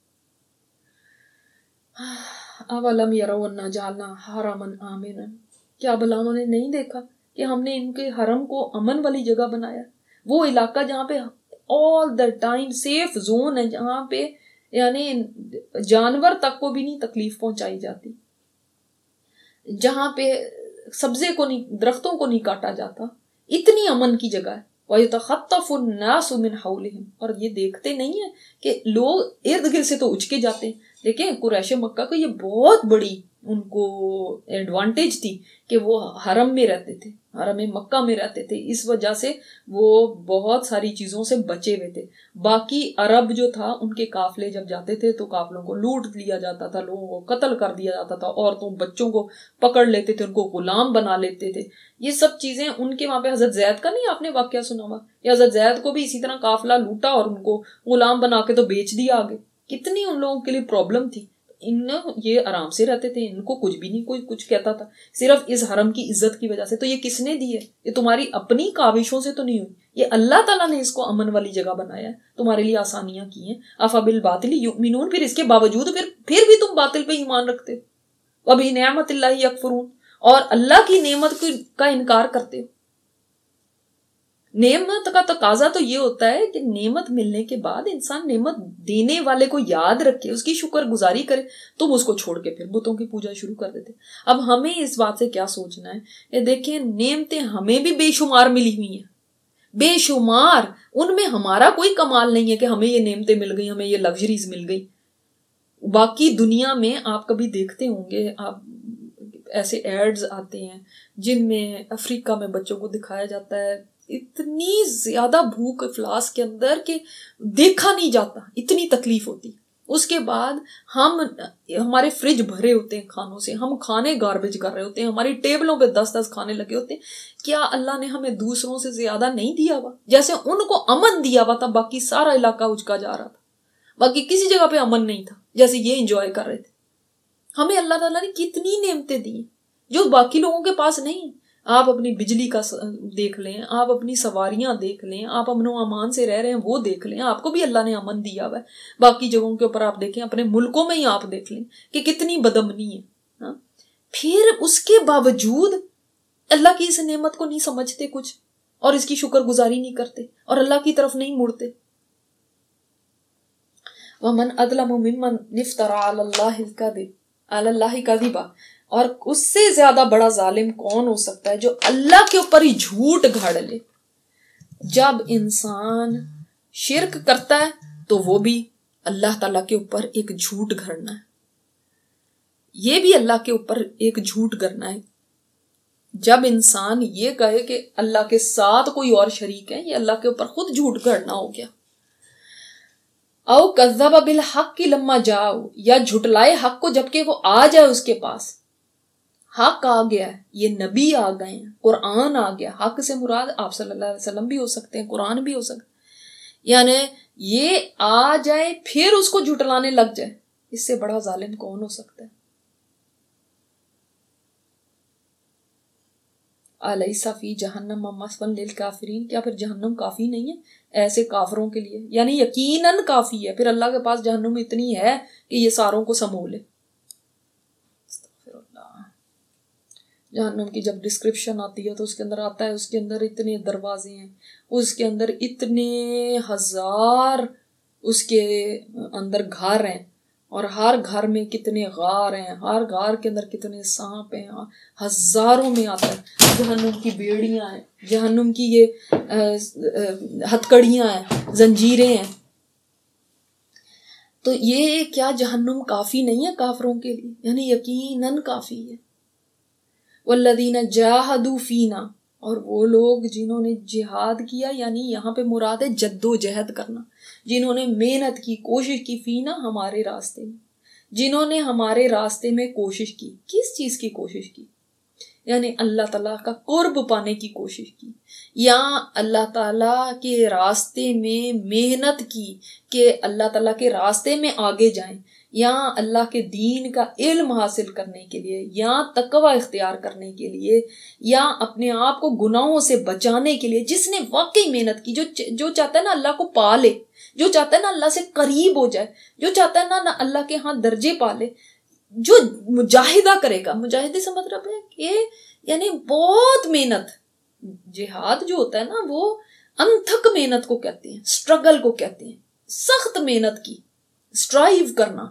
اولم یروا انا جعلنا حرما آمنا، کیا بھلا انہوں نے نہیں دیکھا کہ ہم نے ان کے حرم کو امن والی جگہ بنایا، وہ علاقہ جہاں پہ all the time safe zone ہے، جہاں پہ یعنی جانور تک کو بھی نہیں تکلیف پہنچائی جاتی، جہاں پہ سبزے کو نہیں، درختوں کو نہیں کاٹا جاتا. اتنی امن کی جگہ ہے. وَيَتَخَطَّفُ النَّاسُ مِنْ حَوْلِهِمْ، اور یہ دیکھتے نہیں ہیں کہ لوگ ارد گرد سے تو اچھ کے جاتے ہیں. دیکھیں قریش مکہ کو یہ بہت بڑی ان کو ایڈوانٹیج تھی کہ وہ حرم میں رہتے تھے، حرم مکہ میں رہتے تھے. اس وجہ سے وہ بہت ساری چیزوں سے بچے ہوئے تھے. باقی عرب جو تھا ان کے قافلے جب جاتے تھے تو قافلوں کو لوٹ لیا جاتا تھا، لوگوں کو قتل کر دیا جاتا تھا، عورتوں بچوں کو پکڑ لیتے تھے، ان کو غلام بنا لیتے تھے. یہ سب چیزیں ان کے وہاں پہ حضرت زید کا نہیں آپ نے واقعہ سنا ہوا، یا حضرت زید کو بھی اسی طرح قافلہ لوٹا اور ان کو غلام بنا کے تو بیچ دیا آگے. کتنی ان لوگوں کے لیے پرابلم تھی. یہ آرام سے رہتے تھے، ان کو کچھ بھی نہیں کوئی کچھ کہتا تھا، صرف اس حرم کی عزت کی وجہ سے. تو یہ کس نے دی ہے؟ یہ تمہاری اپنی کاوشوں سے تو نہیں ہوئی، یہ اللہ تعالیٰ نے اس کو امن والی جگہ بنایا ہے، تمہارے لیے آسانیاں کی ہیں. افبالباطل یؤمنون، پھر اس کے باوجود پھر بھی تم باطل پہ ایمان رکھتے ہو. وبنعمت اللہ یکفرون، اور اللہ کی نعمت کا انکار کرتے ہو. نعمت کا تقاضا تو یہ ہوتا ہے کہ نعمت ملنے کے بعد انسان نعمت دینے والے کو یاد رکھے، اس کی شکر گزاری کرے. تم اس کو چھوڑ کے پھر بتوں کی پوجا شروع کر دیتے. اب ہمیں اس بات سے کیا سوچنا ہے کہ دیکھیں نعمتیں ہمیں بھی بے شمار ملی ہوئی ہیں، بے شمار. ان میں ہمارا کوئی کمال نہیں ہے کہ ہمیں یہ نعمتیں مل گئی، ہمیں یہ لگژریز مل گئی. باقی دنیا میں آپ کبھی دیکھتے ہوں گے، آپ ایسے ایڈز آتے ہیں جن میں افریقہ میں بچوں کو دکھایا جاتا ہے اتنی زیادہ بھوک افلاس کے اندر کہ دیکھا نہیں جاتا، اتنی تکلیف ہوتی. اس کے بعد ہمارے فریج بھرے ہوتے ہیں کھانوں سے، ہم کھانے گاربیج کر رہے ہوتے ہیں، ہماری ٹیبلوں پہ 10 کھانے لگے ہوتے ہیں. کیا اللہ نے ہمیں دوسروں سے زیادہ نہیں دیا ہوا؟ جیسے ان کو امن دیا ہوا تھا، باقی سارا علاقہ اچکا جا رہا تھا، باقی کسی جگہ پہ امن نہیں تھا، جیسے یہ انجوائے کر رہے تھے. ہمیں اللہ تعالیٰ نے کتنی نعمتیں دی جو باقی لوگوں کے پاس نہیں. آپ اپنی بجلی کا دیکھ لیں، آپ اپنی سواریاں دیکھ لیں، آپ امن و امان سے رہ رہے ہیں وہ دیکھ لیں. آپ کو بھی اللہ نے امن دیا ہوا ہے. باقی جگہوں کے اوپر آپ دیکھیں، اپنے ملکوں میں ہی آپ دیکھ لیں کہ کتنی بدامنی ہے. پھر اس کے باوجود اللہ کی اس نعمت کو نہیں سمجھتے کچھ، اور اس کی شکر گزاری نہیں کرتے، اور اللہ کی طرف نہیں مڑتے. وَمَنْ أَظْلَمُ مِمَّنِ افْتَرَىٰ عَلَى اللَّهِ كَذِبًا، اور اس سے زیادہ بڑا ظالم کون ہو سکتا ہے جو اللہ کے اوپر ہی جھوٹ گھڑ لے. جب انسان شرک کرتا ہے تو وہ بھی اللہ تعالیٰ کے اوپر ایک جھوٹ گھڑنا ہے، یہ بھی اللہ کے اوپر ایک جھوٹ گھڑنا ہے. جب انسان یہ کہے کہ اللہ کے ساتھ کوئی اور شریک ہے، یہ اللہ کے اوپر خود جھوٹ گھڑنا ہو گیا. او کذب بالحق لما جاؤ، یا جھٹلائے حق کو جبکہ وہ آ جائے اس کے پاس. حق آ گیا ہے، یہ نبی آ گئے ہیں، قرآن آ گیا. حق سے مراد آپ صلی اللہ علیہ وسلم بھی ہو سکتے ہیں، قرآن بھی ہو سکتے ہیں. یعنی یہ آ جائے پھر اس کو جھٹلانے لگ جائے، اس سے بڑا ظالم کون ہو سکتا ہے؟ الیس فی جہنم مثوی للکافرین، کیا پھر جہنم کافی نہیں ہے ایسے کافروں کے لیے؟ یعنی یقیناً کافی ہے. پھر اللہ کے پاس جہنم اتنی ہے کہ یہ ساروں کو سمو لے. جہنم کی جب ڈسکرپشن آتی ہے تو اس کے اندر آتا ہے اس کے اندر اتنے دروازے ہیں، اس کے اندر اتنے ہزار اس کے اندر گھر ہیں، اور ہر گھر میں کتنے غار ہیں، ہر غار کے اندر کتنے سانپ ہیں، ہزاروں میں آتا ہے. جہنم کی بیڑیاں ہیں، جہنم کی یہ ہتھکڑیاں ہیں، زنجیریں ہیں. تو یہ کیا جہنم کافی نہیں ہے کافروں کے لیے؟ یعنی یقیناً کافی ہے. والذین جاہدوا فینا، اور وہ لوگ جنہوں نے جہاد کیا، یعنی یہاں پہ مراد ہے جد و جہد کرنا، جنہوں نے محنت کی، کوشش کی، فینا ہمارے راستے میں، جنہوں نے ہمارے راستے میں کوشش کی. کس چیز کی کوشش کی؟ یعنی اللہ تعالیٰ کا قرب پانے کی کوشش کی، یا اللہ تعالیٰ کے راستے میں محنت کی کہ اللہ تعالیٰ کے راستے میں آگے جائیں، یا اللہ کے دین کا علم حاصل کرنے کے لیے، یا تقوی اختیار کرنے کے لیے، یا اپنے آپ کو گناہوں سے بچانے کے لیے. جس نے واقعی محنت کی، جو چاہتا ہے نا اللہ کو پا لے، جو چاہتا ہے نا اللہ سے قریب ہو جائے، جو چاہتا ہے نا اللہ کے ہاں درجے پا لے، جو مجاہدہ کرے گا. مجاہدے سے مطلب ہے کہ یعنی بہت محنت. جہاد جو ہوتا ہے نا وہ انتھک محنت کو کہتے ہیں، سٹرگل کو کہتے ہیں، سخت محنت کی، سٹرائیو کرنا.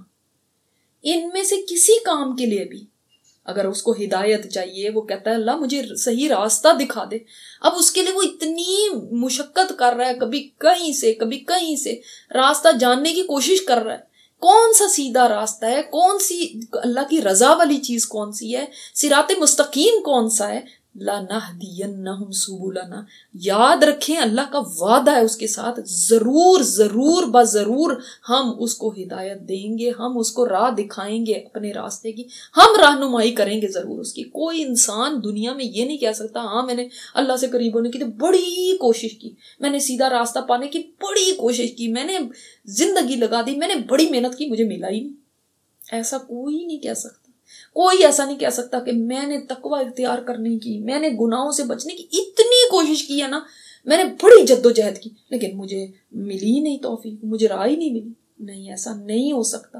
ان میں سے کسی کام کے لیے بھی اگر اس کو ہدایت چاہیے، وہ کہتا ہے اللہ مجھے صحیح راستہ دکھا دے. اب اس کے لیے وہ اتنی مشقت کر رہا ہے، کبھی کہیں سے کبھی کہیں سے راستہ جاننے کی کوشش کر رہا ہے. کون سا سیدھا راستہ ہے، کون سی اللہ کی رضا والی چیز کون سی ہے، صراط مستقیم کون سا ہے. لَنَهْدِيَنَّهُمْ سُبُلَنَا، یاد رکھیں اللہ کا وعدہ ہے اس کے ساتھ، ضرور ضرور بضرور ہم اس کو ہدایت دیں گے، ہم اس کو راہ دکھائیں گے اپنے راستے کی، ہم رہنمائی کریں گے ضرور اس کی. کوئی انسان دنیا میں یہ نہیں کہہ سکتا ہاں میں نے اللہ سے قریب ہونے کی تو بڑی کوشش کی، میں نے سیدھا راستہ پانے کی بڑی کوشش کی، میں نے زندگی لگا دی، میں نے بڑی محنت کی، مجھے ملا ہی نہیں. ایسا کوئی نہیں کہہ سکتا. کوئی ایسا نہیں کہہ سکتا کہ میں نے تقوی اختیار کرنے کی، میں نے گناہوں سے بچنے کی اتنی کوشش کی ہے نا، میں نے بڑی جد و جہد کی، لیکن مجھے ملی ہی نہیں توفیق، مجھے راہ ہی نہیں ملی. نہیں، ایسا نہیں ہو سکتا.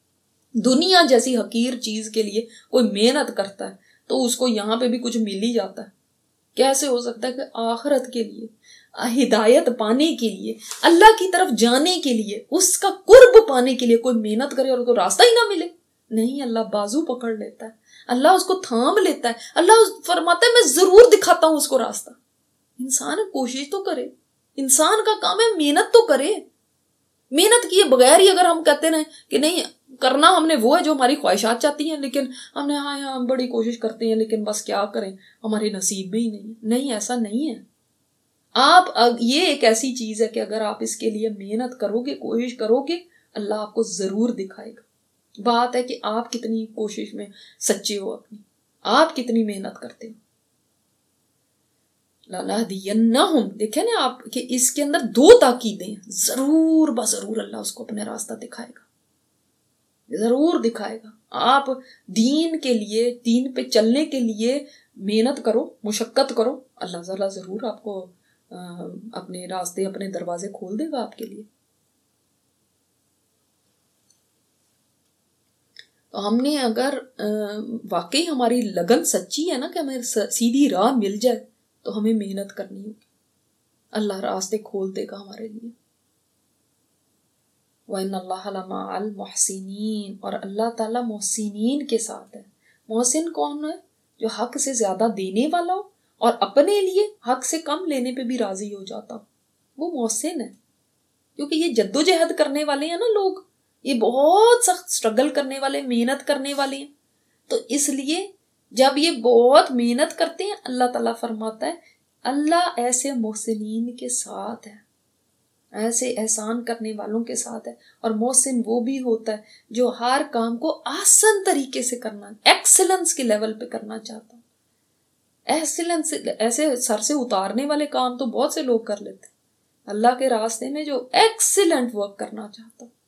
دنیا جیسی حقیر چیز کے لیے کوئی محنت کرتا ہے تو اس کو یہاں پہ بھی کچھ مل ہی جاتا ہے. کیسے ہو سکتا ہے کہ آخرت کے لیے ہدایت پانے کے لیے، اللہ کی طرف جانے کے لیے، اس کا قرب پانے کے لیے کوئی محنت کرے اور اس کو راستہ ہی نہ ملے؟ نہیں، اللہ بازو پکڑ لیتا ہے، اللہ اس کو تھام لیتا ہے، اللہ فرماتا ہے میں ضرور دکھاتا ہوں اس کو راستہ۔ انسان کوشش تو کرے، انسان کا کام ہے محنت تو کرے۔ محنت کیے بغیر ہی اگر ہم کہتے رہیں کہ نہیں کرنا ہم نے وہ ہے جو ہماری خواہشات چاہتی ہیں، لیکن ہم نے ہم بڑی کوشش کرتے ہیں لیکن بس کیا کریں ہمارے نصیب میں ہی نہیں، نہیں ایسا نہیں ہے۔ آپ یہ ایک ایسی چیز ہے کہ اگر آپ اس کے لیے محنت کرو گے، کوشش کرو گے، اللہ آپ کو ضرور دکھائے گا۔ بات ہے کہ آپ کتنی کوشش میں سچے ہو، اپنی آپ کتنی محنت کرتے ہو۔ لَنَهْدِيَنَّهُمْ، دیکھیں نا آپ کہ اس کے اندر دو تاکیدیں ہیں، ضرور بضرور اللہ اس کو اپنے راستہ دکھائے گا، ضرور دکھائے گا۔ آپ دین کے لیے، دین پہ چلنے کے لیے محنت کرو، مشقت کرو، اللہ تعالیٰ ضرور آپ کو اپنے راستے، اپنے دروازے کھول دے گا آپ کے لیے۔ تو ہم نے اگر واقعی ہماری لگن سچی ہے نا کہ ہمیں سیدھی راہ مل جائے تو ہمیں محنت کرنی ہوگی، اللہ راستے کھول دے گا ہمارے لیے۔ وَإِنَّ اللَّهَ لَمَعَ الْمُحْسِنِينَ، اور اللہ تعالیٰ محسنین کے ساتھ ہے۔ محسن کون ہے؟ جو حق سے زیادہ دینے والا ہو اور اپنے لیے حق سے کم لینے پہ بھی راضی ہو جاتا ہو، وہ محسن ہے۔ کیونکہ یہ جد و جہد کرنے والے ہیں نا لوگ، یہ بہت سخت سٹرگل کرنے والے، محنت کرنے والے ہیں، تو اس لیے جب یہ بہت محنت کرتے ہیں، اللہ تعالیٰ فرماتا ہے اللہ ایسے محسنین کے ساتھ ہے، ایسے احسان کرنے والوں کے ساتھ ہے۔ اور محسن وہ بھی ہوتا ہے جو ہر کام کو آسان طریقے سے کرنا، ایکسلنس کے لیول پہ کرنا چاہتا ہوں۔ ایکسلنس ایسے سر سے اتارنے والے کام تو بہت سے لوگ کر لیتے ہیں، اللہ کے راستے میں جو ایکسیلنٹ ورک کرنا چاہتا ہوں۔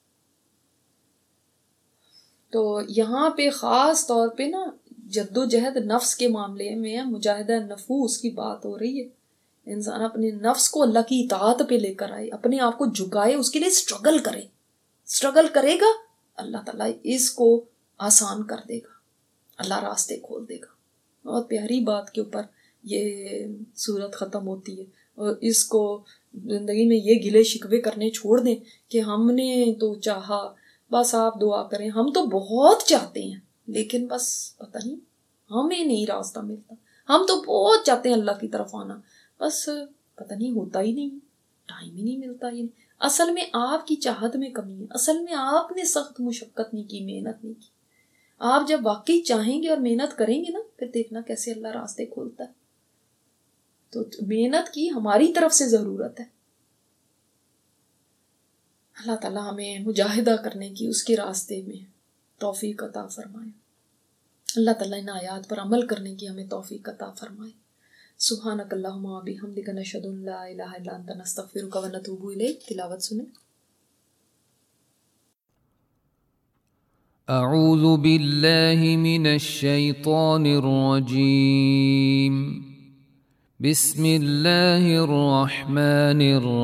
تو یہاں پہ خاص طور پہ نا جد و جہد نفس کے معاملے میں مجاہدہ نفوس کی بات ہو رہی ہے۔ انسان اپنے نفس کو اللہ کی اطاعت پہ لے کر آئے، اپنے آپ کو جھکائے، اس کے لیے سٹرگل کرے، سٹرگل کرے گا اللہ تعالیٰ اس کو آسان کر دے گا، اللہ راستے کھول دے گا۔ بہت پیاری بات کے اوپر یہ صورت ختم ہوتی ہے، اور اس کو زندگی میں یہ گلے شکوے کرنے چھوڑ دیں کہ ہم نے تو چاہا، بس آپ دعا کریں، ہم تو بہت چاہتے ہیں لیکن بس پتہ نہیں ہمیں نہیں راستہ ملتا، ہم تو بہت چاہتے ہیں اللہ کی طرف آنا، بس پتہ نہیں ہوتا ہی نہیں، ٹائم ہی نہیں ملتا ہی نہیں۔ اصل میں آپ کی چاہت میں کمی ہے، اصل میں آپ نے سخت مشقت نہیں کی، محنت نہیں کی۔ آپ جب واقعی چاہیں گے اور محنت کریں گے نا، پھر دیکھنا کیسے اللہ راستے کھولتا ہے۔ تو محنت کی ہماری طرف سے ضرورت ہے۔ اللہ تعالیٰ ہمیں مجاہدہ کرنے کی، اس کے راستے میں توفیق عطا فرمائے۔ اللہ تعالیٰ ان آیات پر عمل کرنے کی ہمیں توفیق عطا فرمائے۔ سبحانک اللہم و بحمدک، نشہد ان لا الہ الا انت، نستغفرک و نتوب الیک۔ تلاوت سنیں۔ اعوذ باللہ من الشیطان الرجیم، بسم اللہ الرحمن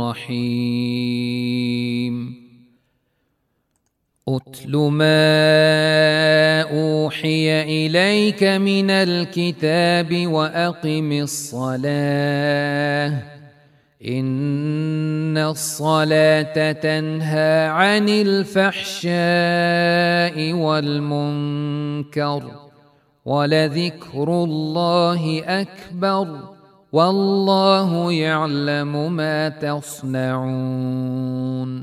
الرحیم۔ اتل ما اوحی الیک من الکتاب واقم الصلاة ان الصلاة تنہى عن الفحشاء والمنکر ولذکر اللہ اکبر واللہ یعلم ما تصنعون۔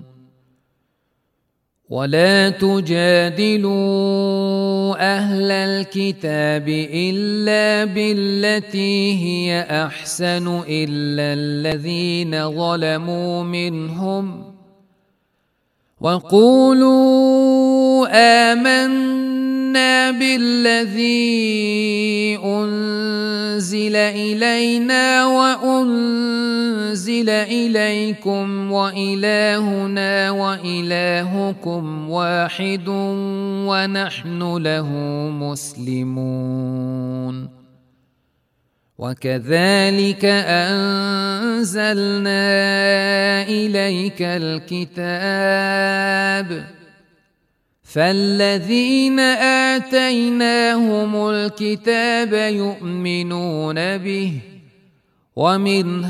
ولا تجادلوا أهل الكتاب إلا بالتي هي أحسن إلا الذين ظلموا منهم وقولوا آمنا بالذي أنزل إلينا وأنزل إليكم وإلهنا وإلهكم واحد ونحن له مسلمون وكذلك أنزلنا إليك الكتاب فالذين آتيناهم الكتاب يؤمنون به ومن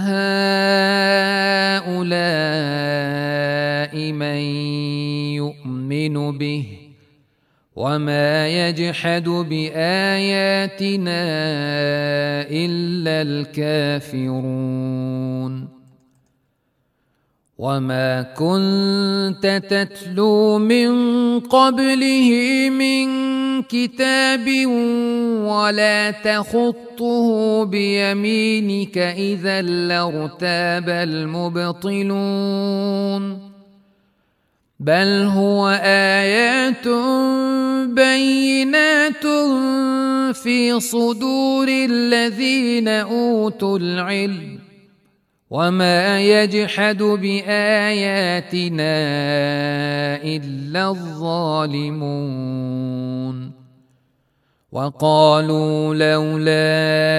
هؤلاء من يؤمن به وما يجحد بآياتنا إلا الكافرون وما كنت تتلو من قبله من كتاب ولا تخطه بيمينك إذا لارتاب المبطلون بل هو آيات بينات في صدور الذين أوتوا العلم وما يجحد بآياتنا إلا الظالمون وقالوا لولا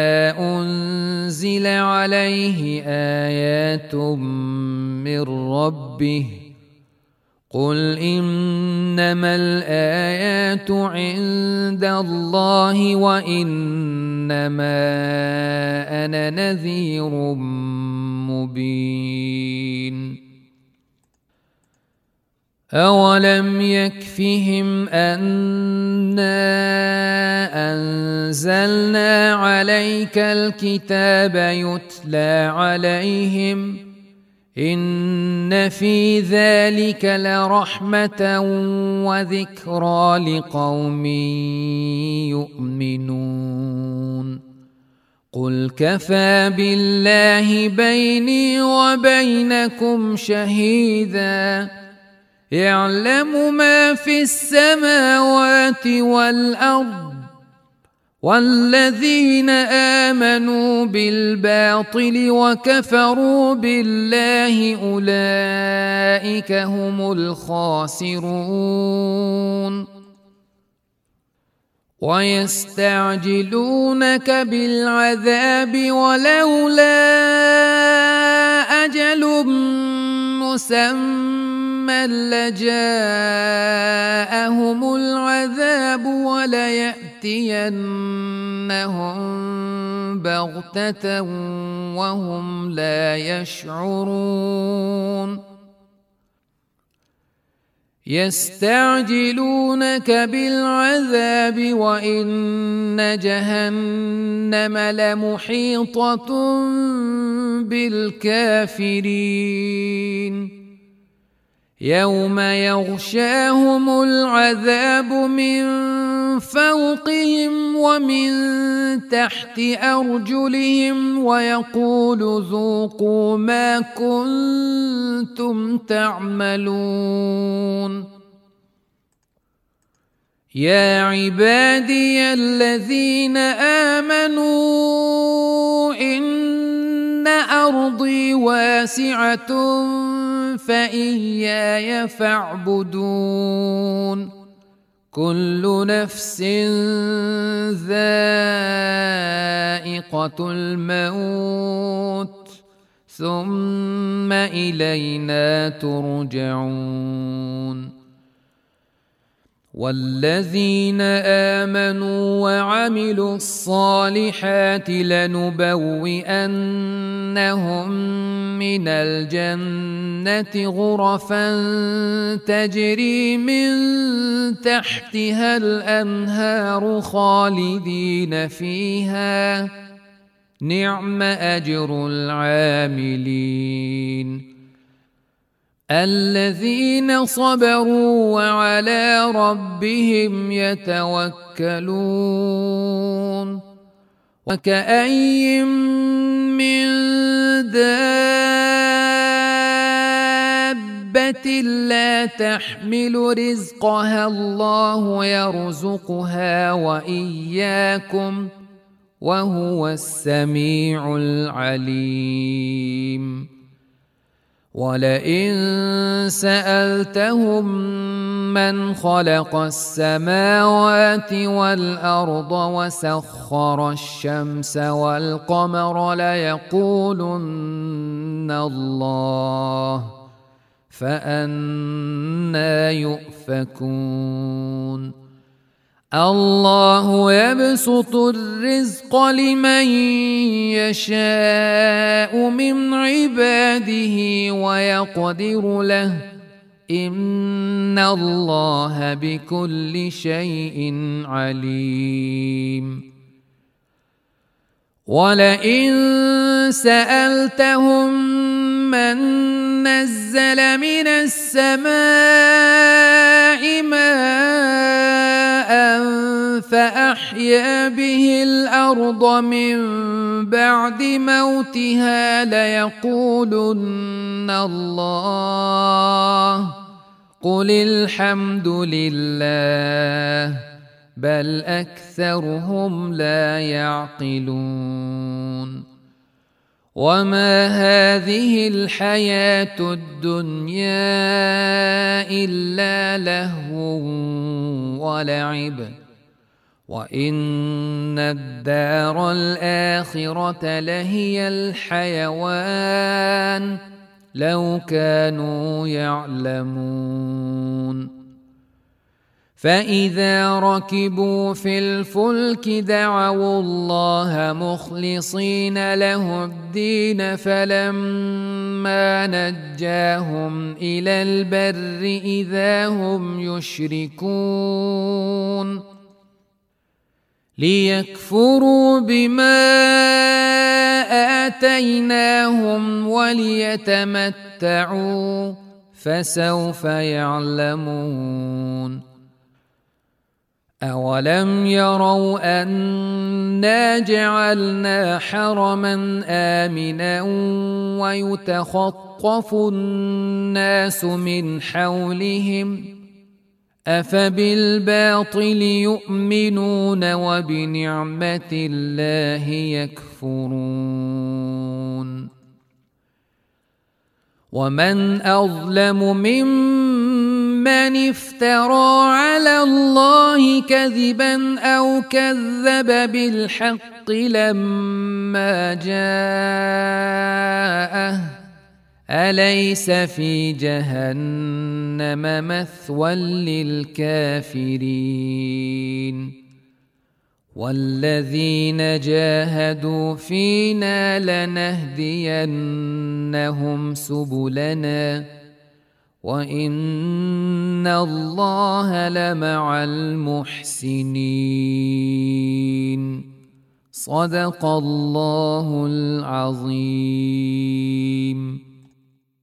أنزل عليه آيات من ربه قل إنما الآيات عند الله وإنما أنا نذير مبين أولم يكفهم أنا أنزلنا عليك الكتاب يتلى عليهم إن في ذلك لرحمة وذكرى لقوم يؤمنون قل كفى بالله بيني وبينكم شهيدا يعلم ما في السماوات والأرض والذين آمنوا بالباطل وكفروا بالله أولئك هم الخاسرون ويستعجلونك بالعذاب ولولا أجل مسمى لجاءهم العذاب وليأتينهم بغتة وهم لا يشعرون يستعجلونك بالعذاب وإن جهنم لمحيطة بالكافرين يوم يغشاهم العذاب من فوقهم ومن تحت أرجلهم ويقول ذوقوا ما كنتم تعملون يا عبادي الذين آمنوا إن أرضي واسعة فإياي فاعبدون كل نفس ذائقة الموت ثم إلينا ترجعون والذين آمنوا وعملوا الصالحات لنبوئنهم من الجنة غرفا تجري من تحتها الأنهار خالدين فيها نعم أجر العاملين الذين صبروا وعلى ربهم يتوكلون وكأين من دابة لا تحمل رزقها الله يرزقها وإياكم وهو السميع العليم ولئن سألتهم من خلق السماوات والأرض وسخر الشمس والقمر ليقولن الله فأنى يؤفكون الله يبسط الرزق لمن يشاء من عباده ويقدر له إن الله بكل شيء عليم ولئن سألتهم من نزل من السماء ماء فأحيا به الأرض من بعد موتها ليقولن الله قل الحمد لله بل أكثرهم لا يعقلون وما هذه الحياة الدنيا إلا لهو ولعب وإن الدار الآخرة لهي الحيوان لو كانوا يعلمون فإذا ركبوا في الفلك دعوا الله مخلصين له الدين فلما نجاهم إلى البر إذا هم يشركون ليكفروا بما آتيناهم وليتمتعوا فسوف يعلمون أولم يروا أنا جعلنا حرما آمنا ويتخطف الناس من حولهم أفبالباطل يؤمنون وبنعمة الله يكفرون ومن أظلم ممن افترى على الله كذبا أو كذب بالحق لما جاءه أليس في جهنم مثوى للكافرين والذين جاهدوا فينا لنهدينهم سبلنا وإن الله لمع المحسنين صدق الله العظيم.